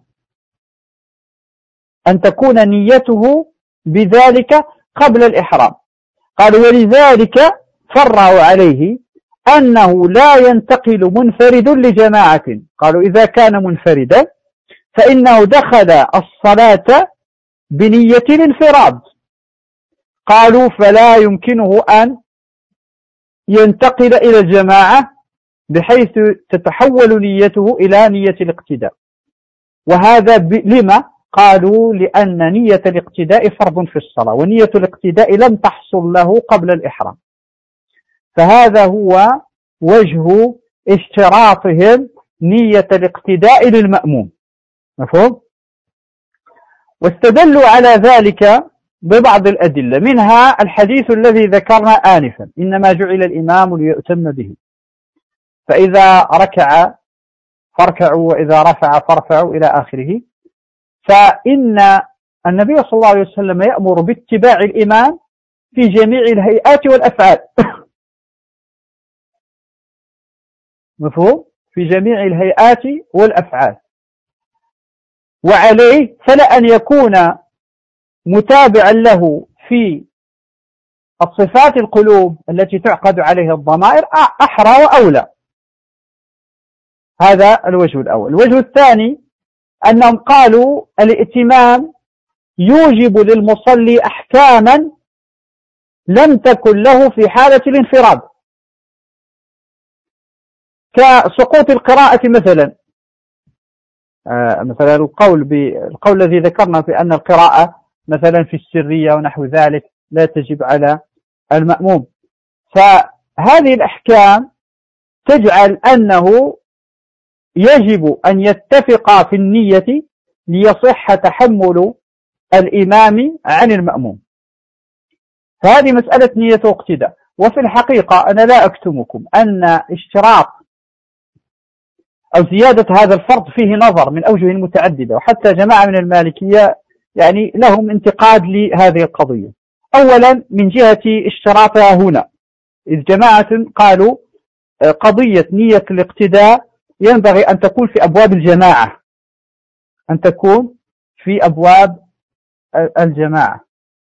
أن تكون نيته بذلك قبل الإحرام. قالوا ولذلك فرعوا عليه أنه لا ينتقل منفرد لجماعة. قالوا إذا كان منفردا فإنه دخل الصلاة بنية الانفراد. قالوا فلا يمكنه أن ينتقل إلى الجماعة بحيث تتحول نيته إلى نية الاقتداء. وهذا لما؟ قالوا لأن نية الاقتداء فرض في الصلاة، ونية الاقتداء لم تحصل له قبل الإحرام. فهذا هو وجه اشتراطهم نية الاقتداء للمأموم. مفهوم؟ واستدلوا على ذلك ببعض الأدلة، منها الحديث الذي ذكرنا آنفا: إنما جعل الإمام ليؤتم به، فإذا ركع فاركعوا وإذا رفع فارفعوا إلى آخره. فإن النبي صلى الله عليه وسلم يأمر باتباع الإمام في جميع الهيئات والأفعال. مفهوم؟ في جميع الهيئات والأفعال. وعليه فلا أن يكون متابعا له في الصفات القلوب التي تعقد عليها الضمائر أحرى وأولى. هذا الوجه الأول. الوجه الثاني أنهم قالوا الائتمام يوجب للمصلي أحكاما لم تكن له في حالة الانفراد، كسقوط القراءة مثلا. مثلا القول الذي ذكرنا بأن القراءة مثلا في السرية ونحو ذلك لا تجب على المأموم. فهذه الأحكام تجعل أنه يجب أن يتفقا في النية ليصح تحمل الإمام عن المأموم. فهذه مسألة نية واقتداء. وفي الحقيقة أنا لا أكتمكم أن اشتراط أو زيادة هذا الفرض فيه نظر من أوجه متعددة، وحتى جماعة من المالكية يعني لهم انتقاد لهذه القضية. أولا من جهة اشتراطها هنا، إذ جماعة قالوا قضية نية الاقتداء ينبغي أن تكون في أبواب الجماعة، أن تكون في أبواب الجماعة.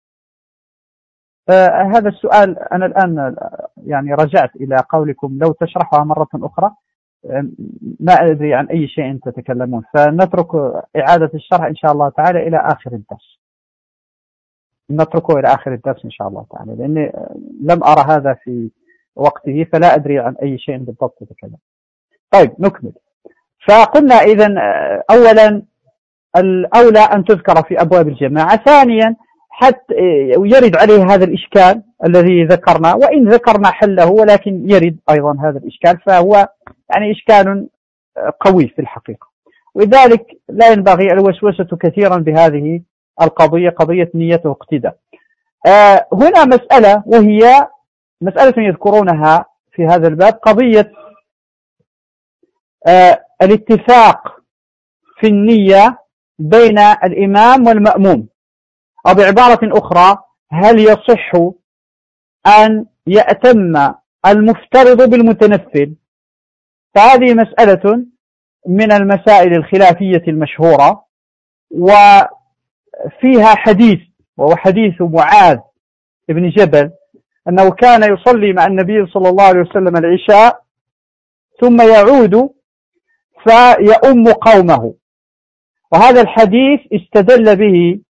هذا السؤال أنا الآن يعني رجعت إلى قولكم لو تشرحها مرة أخرى، ما أدري عن أي شيء تتكلمون، فنترك إعادة الشرح إن شاء الله تعالى إلى آخر الدرس، نتركه إلى آخر الدرس إن شاء الله تعالى، لأني لم أرى هذا في وقته فلا أدري عن أي شيء بالضبط تتكلم. طيب نكمل. فقلنا إذن أولا الأولى أن تذكر في أبواب الجماعة. ثانيا حتى يرد عليه هذا الإشكال الذي ذكرنا، وإن ذكرنا حله ولكن يرد أيضا هذا الإشكال، فهو يعني إشكال قوي في الحقيقة، ولذلك لا ينبغي الوسوسة كثيرا بهذه القضية، قضية نية واقتداء. هنا مسألة، وهي مسألة يذكرونها في هذا الباب، قضية الاتفاق في النية بين الإمام والمأموم، أو بعبارة أخرى هل يصح أن يأتم المفترض بالمتنفل؟ فهذه مسألة من المسائل الخلافية المشهورة، وفيها حديث، وهو حديث معاذ بن جبل أنه كان يصلي مع النبي صلى الله عليه وسلم العشاء ثم يعود فيؤم قومه. وهذا الحديث استدل به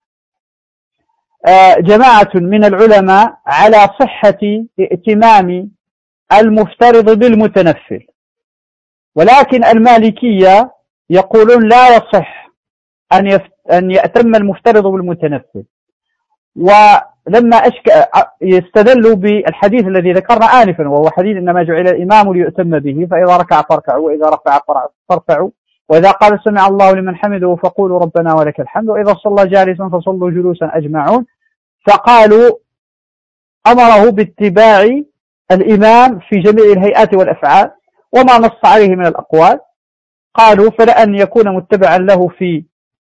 جماعة من العلماء على صحة ائتمام المفترض بالمتنفل، ولكن المالكية يقولون لا يصح أن يأتم المفترض بالمتنفل. ولما يستدلوا بالحديث الذي ذكرنا آنفا، وهو حديث إنما جعل الإمام ليؤتم به، فإذا ركع فاركعوا وإذا رفع فارفعوا وإذا قال سمع الله لمن حمده فقولوا ربنا ولك الحمد وإذا صلى جالسا فصلوا جلوسا أجمعون. فقالوا أمره باتباع الإمام في جميع الهيئات والأفعال وما نص عليه من الأقوال. قالوا فلأن يكون متبعا له في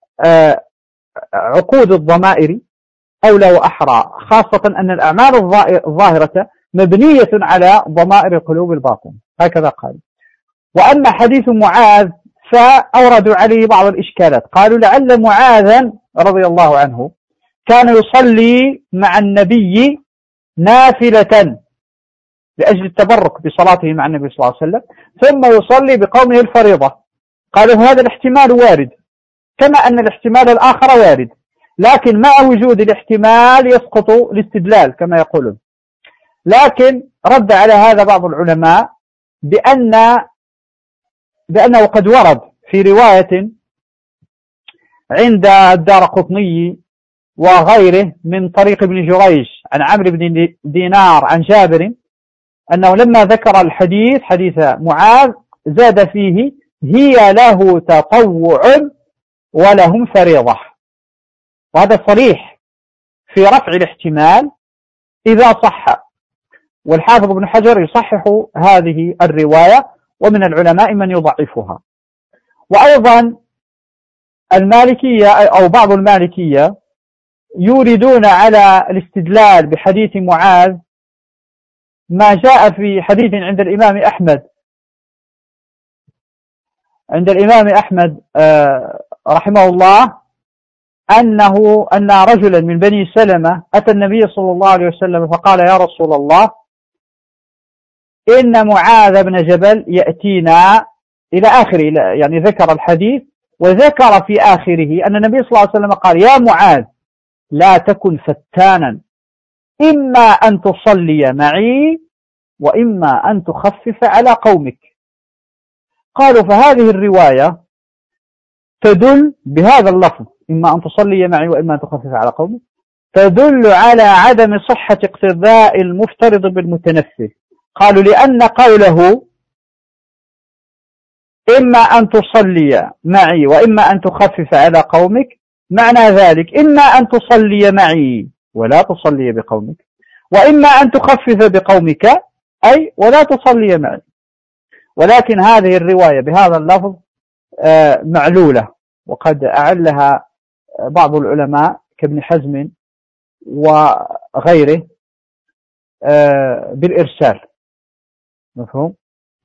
عقود الضمائر أولى وأحرى، خاصة أن الأعمال الظاهرة مبنية على ضمائر القلوب الباطنة، هكذا قال. وأما حديث معاذ فأوردوا عليه بعض الإشكالات، قالوا لعل معاذا رضي الله عنه كان يصلي مع النبي نافلة لأجل التبرك بصلاته مع النبي صلى الله عليه وسلم، ثم يصلي بقومه الفريضة. قالوا هذا الاحتمال وارد، كما أن الاحتمال الآخر وارد، لكن مع وجود الاحتمال يسقط الاستدلال كما يقولون. لكن رد على هذا بعض العلماء بأنه قد ورد في رواية عند الدارقطني وغيره من طريق ابن جريج عن عمرو بن دينار عن جابر أنه لما ذكر الحديث حديث معاذ زاد فيه هي له تطوع ولهم فريضة، وهذا صريح في رفع الاحتمال إذا صح. والحافظ ابن حجر يصحح هذه الرواية، ومن العلماء من يضعفها. وأيضا المالكية أو بعض المالكية يوردون على الاستدلال بحديث معاذ ما جاء في حديث عند الإمام أحمد رحمه الله أن رجلا من بني سلمة أتى النبي صلى الله عليه وسلم فقال يا رسول الله إن معاذ بن جبل يأتينا إلى آخره، يعني ذكر الحديث وذكر في آخره أن النبي صلى الله عليه وسلم قال يا معاذ لا تكن فتانا، إما أن تصلي معي وإما أن تخفف على قومك. قالوا فهذه الرواية تدل بهذا اللفظ إما أن تصلي معي وإما أن تخفف على قومك، تدل على عدم صحة اقتداء المفترض بالمتنفل. قالوا لأن قوله إما أن تصلي معي وإما أن تخفف على قومك، معنى ذلك إما أن تصلي معي ولا تصلي بقومك، وإما أن تخفف بقومك أي ولا تصلي معي. ولكن هذه الرواية بهذا اللفظ معلولة، وقد أعلها بعض العلماء كابن حزم وغيره بالإرسال، مفهوم؟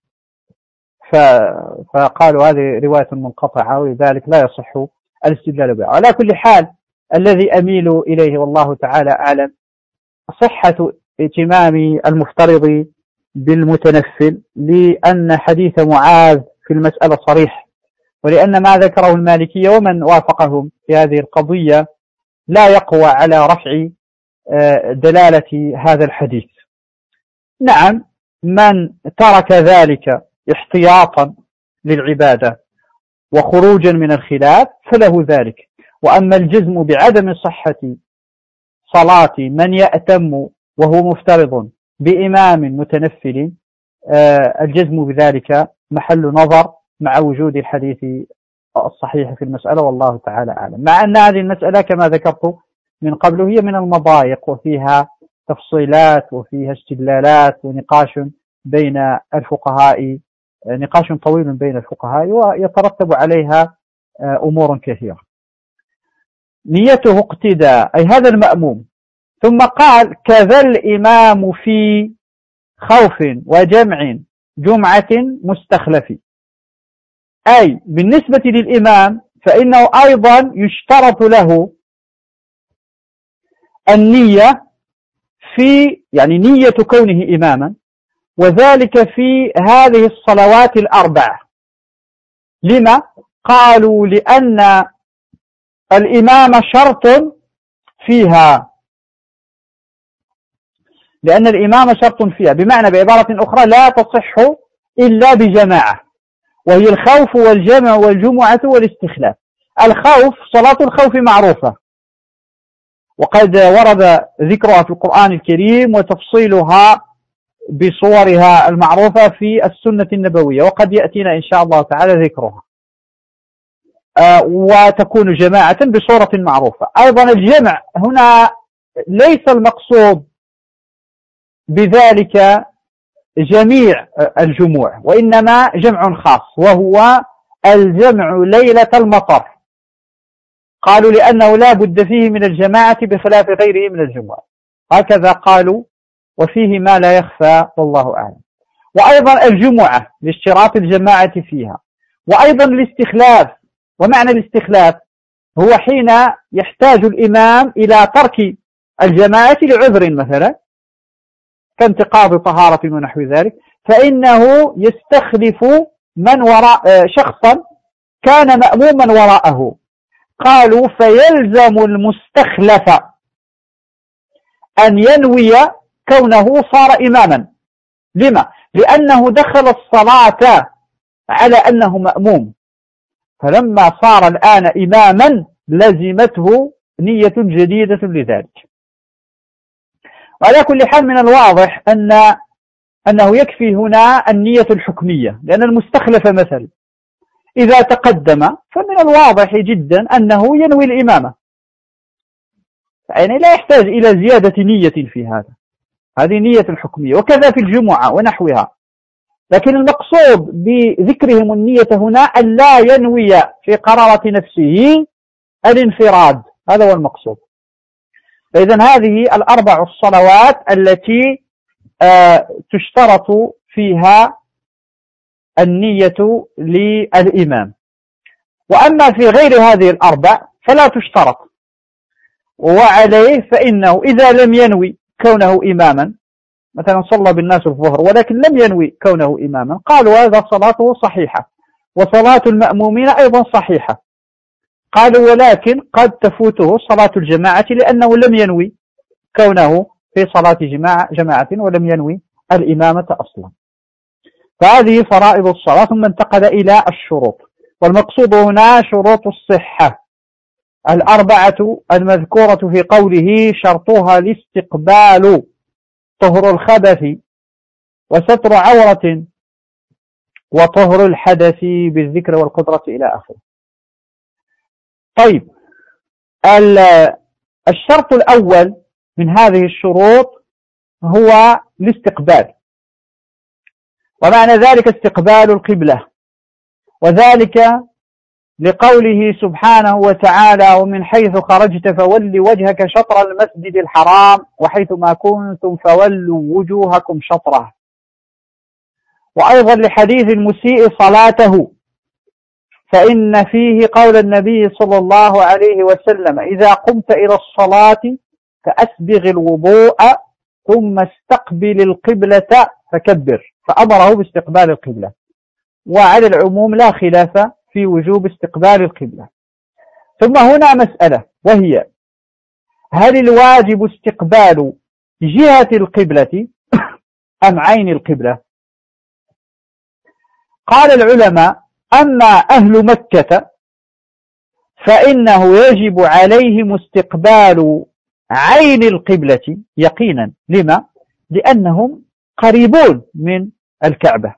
فقالوا هذه رواية منقطعة ولذلك لا يصح الاستدلال بها. على كل حال الذي أميل إليه والله تعالى أعلم صحة ائتمام المفترض بالمتنفل، لأن حديث معاذ في المسألة صريح، ولأن ما ذكره المالكية ومن وافقهم في هذه القضية لا يقوى على رفع دلالة هذا الحديث. نعم، من ترك ذلك احتياطا للعبادة وخروجا من الخلاف فله ذلك. وأما الجزم بعدم صحة صلاة من يأتم وهو مفترض بإمام متنفل، الجزم بذلك محل نظر مع وجود الحديث الصحيح في المسألة، والله تعالى أعلم. مع أن هذه المسألة كما ذكرت من قبل هي من المضايق وفيها تفصيلات وفيها استدلالات ونقاش بين الفقهاء، نقاش طويل بين الفقهاء ويترتب عليها أمور كثيرة. نيته اقتداء أي هذا المأموم. ثم قال كذا الإمام في خوف وجمع جمعة مستخلف، أي بالنسبة للإمام فإنه أيضا يشترط له النية في يعني نية كونه إماما، وذلك في هذه الصلوات الأربع. لما؟ قالوا لأن الإمام شرط فيها، لأن الإمام شرط فيها، بمعنى بعبارة أخرى لا تصح إلا بجماعة، وهي الخوف والجمع والجمعة والاستخلاف. الخوف صلاة الخوف معروفة وقد ورد ذكرها في القرآن الكريم وتفصيلها بصورها المعروفة في السنة النبوية، وقد يأتينا إن شاء الله تعالى ذكرها، وتكون جماعة بصورة معروفة. أيضا الجمع هنا ليس المقصود بذلك جميع الجموع، وإنما جمع خاص وهو الجمع ليلة المطر. قالوا لأنه لا بد فيه من الجماعة بخلاف غيره من الجموع، هكذا قالوا، وفيه ما لا يخفى والله أعلم. وأيضا الجمعة لاشتراط الجماعة فيها، وأيضا الاستخلاف. ومعنى الاستخلاف هو حين يحتاج الإمام إلى ترك الجماعة لعذر مثلا كانتقاض طهارة ونحو ذلك، فإنه يستخلف من وراء شخصا كان مأموما وراءه. قالوا فيلزم المستخلف أن ينوي كونه صار إماما. لما؟ لأنه دخل الصلاة على أنه مأموم، فلما صار الآن إماما لزمته نية جديدة لذلك. وعلى كل حال من الواضح أنه يكفي هنا النية الحكمية، لأن المستخلف مثلا إذا تقدم فمن الواضح جدا أنه ينوي الإمامة، يعني لا يحتاج إلى زيادة نية في هذا، هذه نية الحكمية. وكذا في الجمعة ونحوها. لكن المقصود بذكرهم النية هنا أن لا ينوي في قرارة نفسه الانفراد، هذا هو المقصود. فإذا هذه الأربع الصلوات التي تشترط فيها النية للإمام. وأما في غير هذه الأربع فلا تشترط، وعليه فإنه إذا لم ينوي كونه إماما، مثلا صلى بالناس الظهر ولكن لم ينوي كونه إماما، قالوا هذا صلاته صحيحة، وصلاة المأمومين أيضا صحيحة. قالوا ولكن قد تفوته صلاة الجماعة لأنه لم ينوي كونه في صلاة جماعة ولم ينوي الإمامة أصلا. فهذه فرائض الصلاة. ثم انتقل إلى الشروط، والمقصود هنا شروط الصحة، الأربعة المذكورة في قوله شرطها الاستقبال طهر الخبث وستر عورة وطهر الحدث بالذكر والقدرة إلى آخره. طيب، الشرط الأول من هذه الشروط هو الاستقبال، ومعنى ذلك استقبال القبلة، وذلك لقوله سبحانه وتعالى ومن حيث خرجت فول وجهك شطر المسجد الحرام وحيث ما كنتم فولوا وجوهكم شطره. وأيضا لحديث المسيء صلاته، فإن فيه قول النبي صلى الله عليه وسلم إذا قمت إلى الصلاة فأسبغ الوضوء ثم استقبل القبلة فكبر، فأمره باستقبال القبلة. وعلى العموم لا خلاف في وجوب استقبال القبلة. ثم هنا مسألة، وهي هل الواجب استقبال جهة القبلة أم عين القبلة؟ قال العلماء أما أهل مكة فإنه يجب عليهم استقبال عين القبلة يقينا. لما؟ لأنهم قريبون من الكعبة،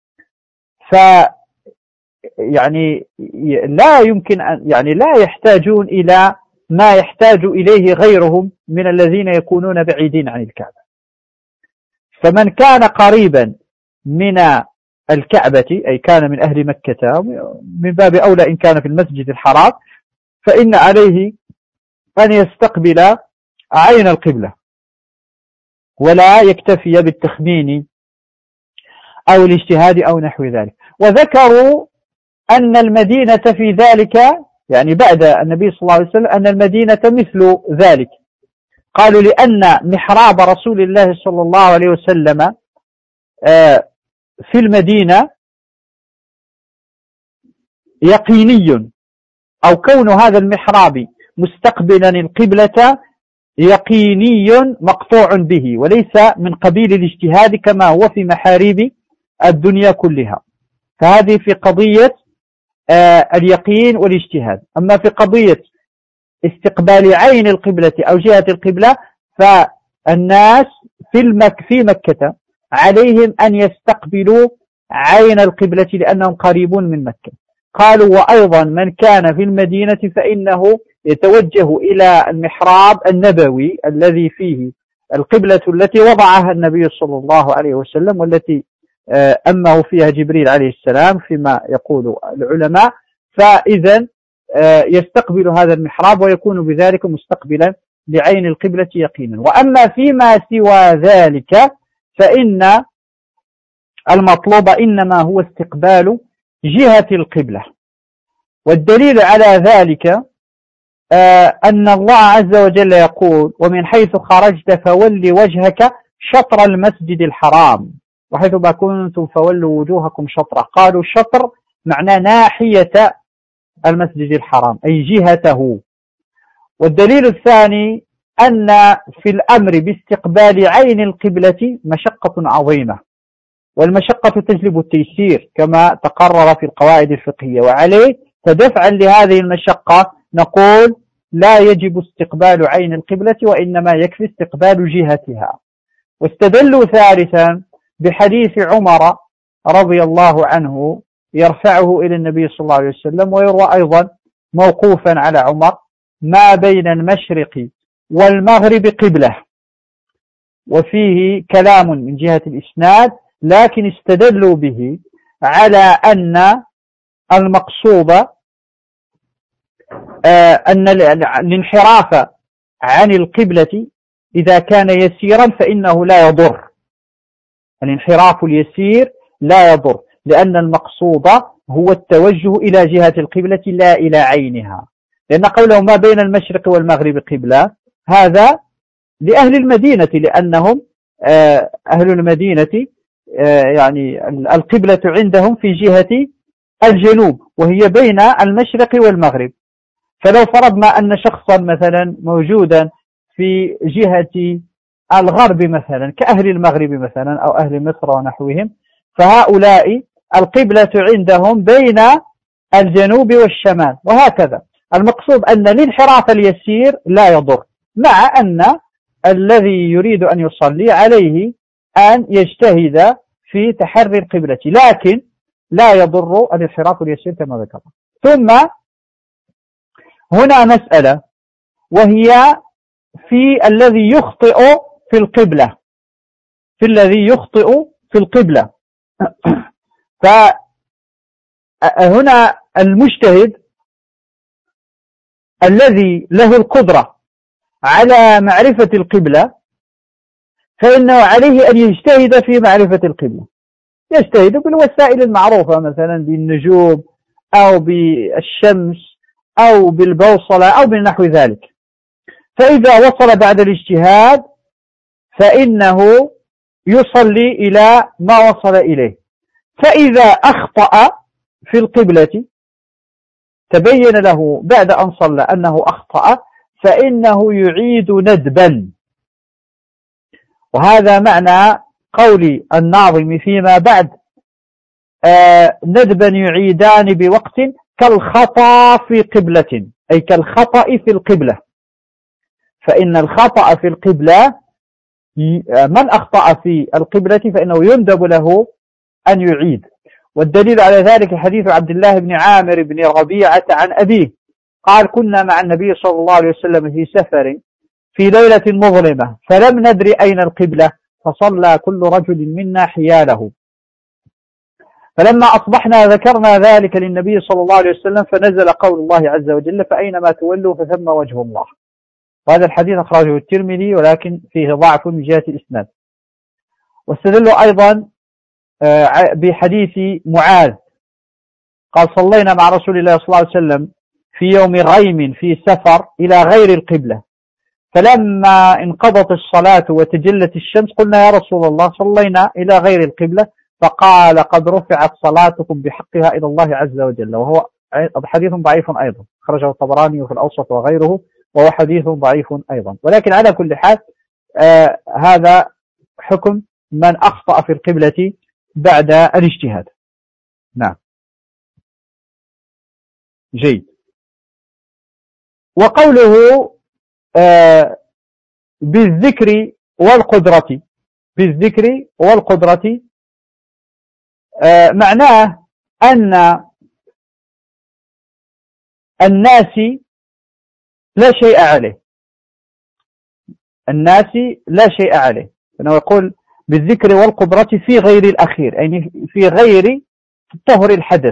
يعني لا يمكن يعني لا يحتاجون إلى ما يحتاج إليه غيرهم من الذين يكونون بعيدين عن الكعبة. فمن كان قريبا من الكعبة أي كان من أهل مكة من باب أولى إن كان في المسجد الحرام، فإن عليه أن يستقبل عين القبلة ولا يكتفي بالتخمين أو الاجتهاد أو نحو ذلك. وذكروا أن المدينة في ذلك، يعني بعد النبي صلى الله عليه وسلم، أن المدينة مثل ذلك. قالوا لأن محراب رسول الله صلى الله عليه وسلم في المدينة يقيني، أو كون هذا المحراب مستقبلا القبلة يقيني مقطوع به، وليس من قبيل الاجتهاد كما هو في محاريب الدنيا كلها. فهذه في قضية اليقين والاجتهاد. أما في قضية استقبال عين القبلة أو جهة القبلة فالناس في مكة عليهم أن يستقبلوا عين القبلة لأنهم قريبون من مكة. قالوا وأيضا من كان في المدينة فإنه يتوجه إلى المحراب النبوي الذي فيه القبلة التي وضعها النبي صلى الله عليه وسلم، والتي أمه فيها جبريل عليه السلام فيما يقول العلماء. فإذا يستقبل هذا المحراب ويكون بذلك مستقبلا لعين القبلة يقينا. وأما فيما سوى ذلك فإن المطلوب إنما هو استقبال جهة القبلة. والدليل على ذلك أن الله عز وجل يقول ومن حيث خرجت فول وجهك شطر المسجد الحرام وحيث ما كنتم فولوا وجوهكم شطره. قالوا الشطر معناه ناحية المسجد الحرام أي جهته. والدليل الثاني أن في الأمر باستقبال عين القبلة مشقة عظيمة، والمشقة تجلب التيسير كما تقرر في القواعد الفقهية. وعليه فدفعا لهذه المشقة نقول لا يجب استقبال عين القبلة وإنما يكفي استقبال جهتها. واستدلوا ثالثا بحديث عمر رضي الله عنه يرفعه إلى النبي صلى الله عليه وسلم، ويروى أيضا موقوفا على عمر ما بين المشرق والمغرب قبلة، وفيه كلام من جهة الإسناد، لكن استدلوا به على أن المقصود أن الانحراف عن القبلة إذا كان يسيرا فإنه لا يضر. الانحراف اليسير لا يضر، لأن المقصود هو التوجه إلى جهة القبلة لا إلى عينها. لأن قوله ما بين المشرق والمغرب قبلة هذا لأهل المدينة، لأنهم أهل المدينة يعني القبلة عندهم في جهة الجنوب وهي بين المشرق والمغرب. فلو فرضنا أن شخصا مثلا موجودا في جهة الغرب مثلا كأهل المغرب مثلا أو أهل مصر ونحوهم، فهؤلاء القبلة عندهم بين الجنوب والشمال وهكذا. المقصود أن الانحراف اليسير لا يضر، مع أن الذي يريد أن يصلي عليه أن يجتهد في تحري القبلة، لكن لا يضر الانحراف اليسير كما ذكر. ثم هنا مسألة، وهي في الذي يخطئ في القبلة، في الذي يخطئ في القبلة. فهنا المجتهد الذي له القدرة على معرفة القبلة فإنه عليه أن يجتهد في معرفة القبلة، يجتهد بالوسائل المعروفة مثلا بالنجوم أو بالشمس أو بالبوصلة أو بنحو ذلك. فإذا وصل بعد الاجتهاد فإنه يصلي إلى ما وصل إليه. فإذا أخطأ في القبلة تبين له بعد أن صلى أنه أخطأ فإنه يعيد ندبا، وهذا معنى قول الناظم فيما بعد ندبا يعيدان بوقت كالخطأ في قبلة، أي كالخطأ في القبلة. فإن الخطأ في القبلة من أخطأ في القبلة فإنه يندب له أن يعيد. والدليل على ذلك حديث عبد الله بن عامر بن ربيعة عن أبيه قال: كنا مع النبي صلى الله عليه وسلم في سفر في ليلة مظلمة فلم ندري أين القبلة فصلى كل رجل منا حياله، فلما أصبحنا ذكرنا ذلك للنبي صلى الله عليه وسلم فنزل قول الله عز وجل: فأينما تولوا فثم وجه الله. وهذا الحديث أخرجه الترمذي ولكن فيه ضعف من جهة الإسناد. واستدلوا أيضا بحديث معاذ قال: صلينا مع رسول الله صلى الله عليه وسلم في يوم غيم في سفر إلى غير القبلة، فلما انقضت الصلاة وتجلت الشمس قلنا: يا رسول الله صلينا إلى غير القبلة، فقال: قد رفعت صلاتكم بحقها إلى الله عز وجل. وهو حديث ضعيف أيضا، خرجه الطبراني في الأوسط وغيره، وهو حديث ضعيف أيضا. ولكن على كل حال هذا حكم من أخطأ في القبلة بعد الاجتهاد. نعم، جيد. وقوله بالذكر والقدرة، بالذكر والقدرة معناه أن الناس لا شيء عليه، الناس لا شيء عليه، فإنه يقول بالذكر والقدرة في غير الأخير، يعني في غير طهر الحدث.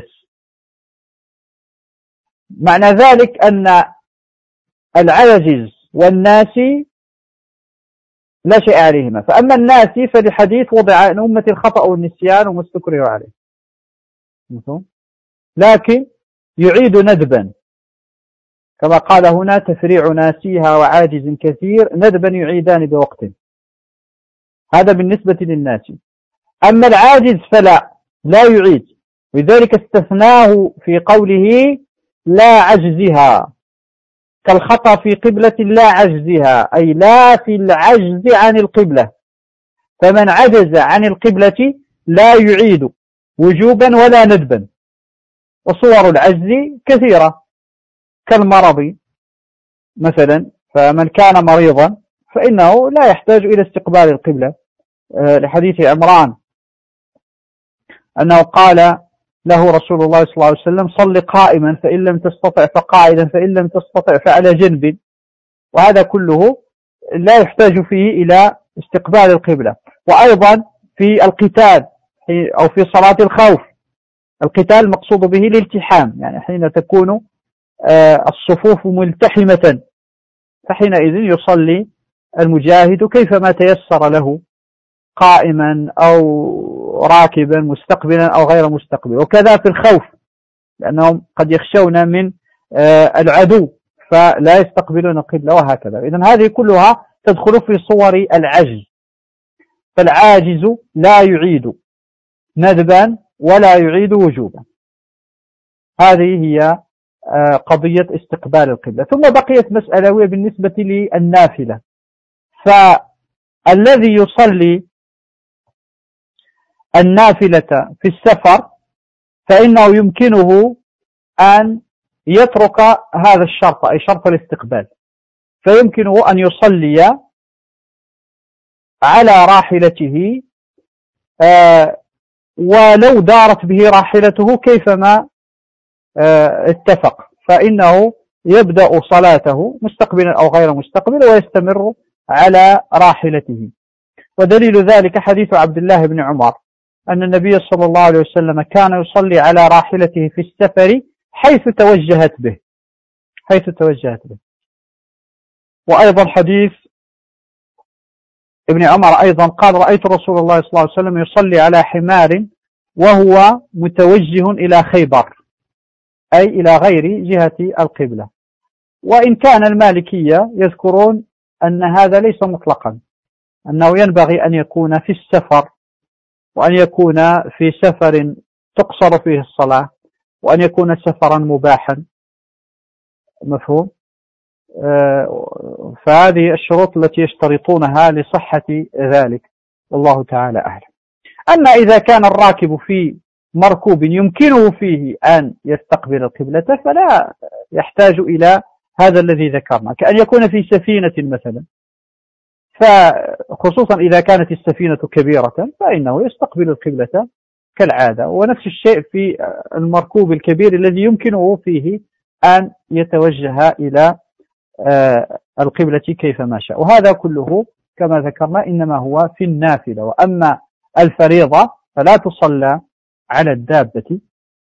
معنى ذلك أن العاجز والناس لا شيء عليهما. فأما الناس فالحديث وضع أن أمة الخطأ والنسيان وما استكره عليه، لكن يعيد ندبا كما قال هنا: تفريع ناسيها وعاجز كثير ندبا يعيدان بوقت. هذا بالنسبة للناس. أما العاجز فلا يعيد، ولذلك استثناه في قوله لا عجزها، كالخطأ في قبلة لا عجزها، أي لا في العجز عن القبلة. فمن عجز عن القبلة لا يعيد وجوبا ولا ندبا. وصور العجز كثيرة كالمرض مثلا، فمن كان مريضا فإنه لا يحتاج إلى استقبال القبلة، لحديث عمران أنه قال له رسول الله صلى الله عليه وسلم: صل قائما فإن لم تستطع فقاعدا فإن لم تستطع فعلى جنب. وهذا كله لا يحتاج فيه إلى استقبال القبلة. وأيضا في القتال أو في صلاة الخوف، القتال مقصود به الالتحام، يعني حين تكون الصفوف ملتحمة فحينئذ يصلي المجاهد كيفما تيسر له، قائما أو راكبا مستقبلا أو غير مستقبل. وكذا في الخوف، لأنهم قد يخشون من العدو فلا يستقبلون القبلة، وهكذا. إذن هذه كلها تدخل في صور العجز. فالعاجز لا يعيد ندبا ولا يعيد وجوبا. هذه هي قضية استقبال القبلة. ثم بقيت مسألة وهي بالنسبة للنافلة. فالذي يصلي النافلة في السفر فإنه يمكنه أن يترك هذا الشرط أي شرط الاستقبال، فيمكنه أن يصلي على راحلته ولو دارت به راحلته كيفما اتفق، فإنه يبدأ صلاته مستقبلا أو غير مستقبل ويستمر على راحلته. ودليل ذلك حديث عبد الله بن عمر أن النبي صلى الله عليه وسلم كان يصلي على راحلته في السفر حيث توجهت به. وأيضا حديث ابن عمر أيضا قال رأيت رسول الله صلى الله عليه وسلم يصلي على حمار وهو متوجه إلى خيبر، أي إلى غير جهة القبلة. وإن كان المالكية يذكرون أن هذا ليس مطلقا، أنه ينبغي أن يكون في السفر، وأن يكون في سفر تقصر فيه الصلاة، وأن يكون سفرا مباحا. مفهوم؟ فهذه الشروط التي يشترطونها لصحة ذلك، والله تعالى أعلم. أما إذا كان الراكب في مركوب يمكنه فيه أن يستقبل القبلة فلا يحتاج إلى هذا الذي ذكرنا، كأن يكون في سفينة مثلا، فخصوصا إذا كانت السفينة كبيرة فإنه يستقبل القبلة كالعادة. ونفس الشيء في المركوب الكبير الذي يمكنه فيه أن يتوجه إلى القبلة كيفما شاء. وهذا كله كما ذكرنا إنما هو في النافلة. وأما الفريضة فلا تصلى على الدابة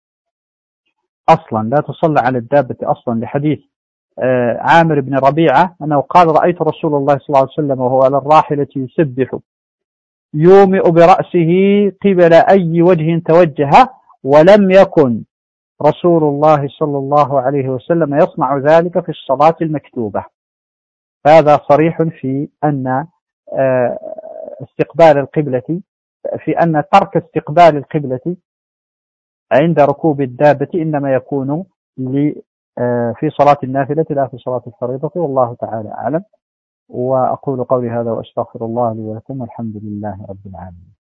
أصلا، لحديث عامر بن ربيعة أنه قال رأيت رسول الله صلى الله عليه وسلم وهو على الراحلة يسبح يومئ برأسه قبل أي وجه توجه، ولم يكن رسول الله صلى الله عليه وسلم يصنع ذلك في الصلاة المكتوبة. هذا صريح في أن استقبال القبلة، في أن ترك استقبال القبلة عند ركوب الدابة إنما يكون في صلاة النافلة لا في صلاة الفريضة، والله تعالى أعلم. وأقول قولي هذا وأستغفر الله لي ولكم، والحمد لله رب العالمين.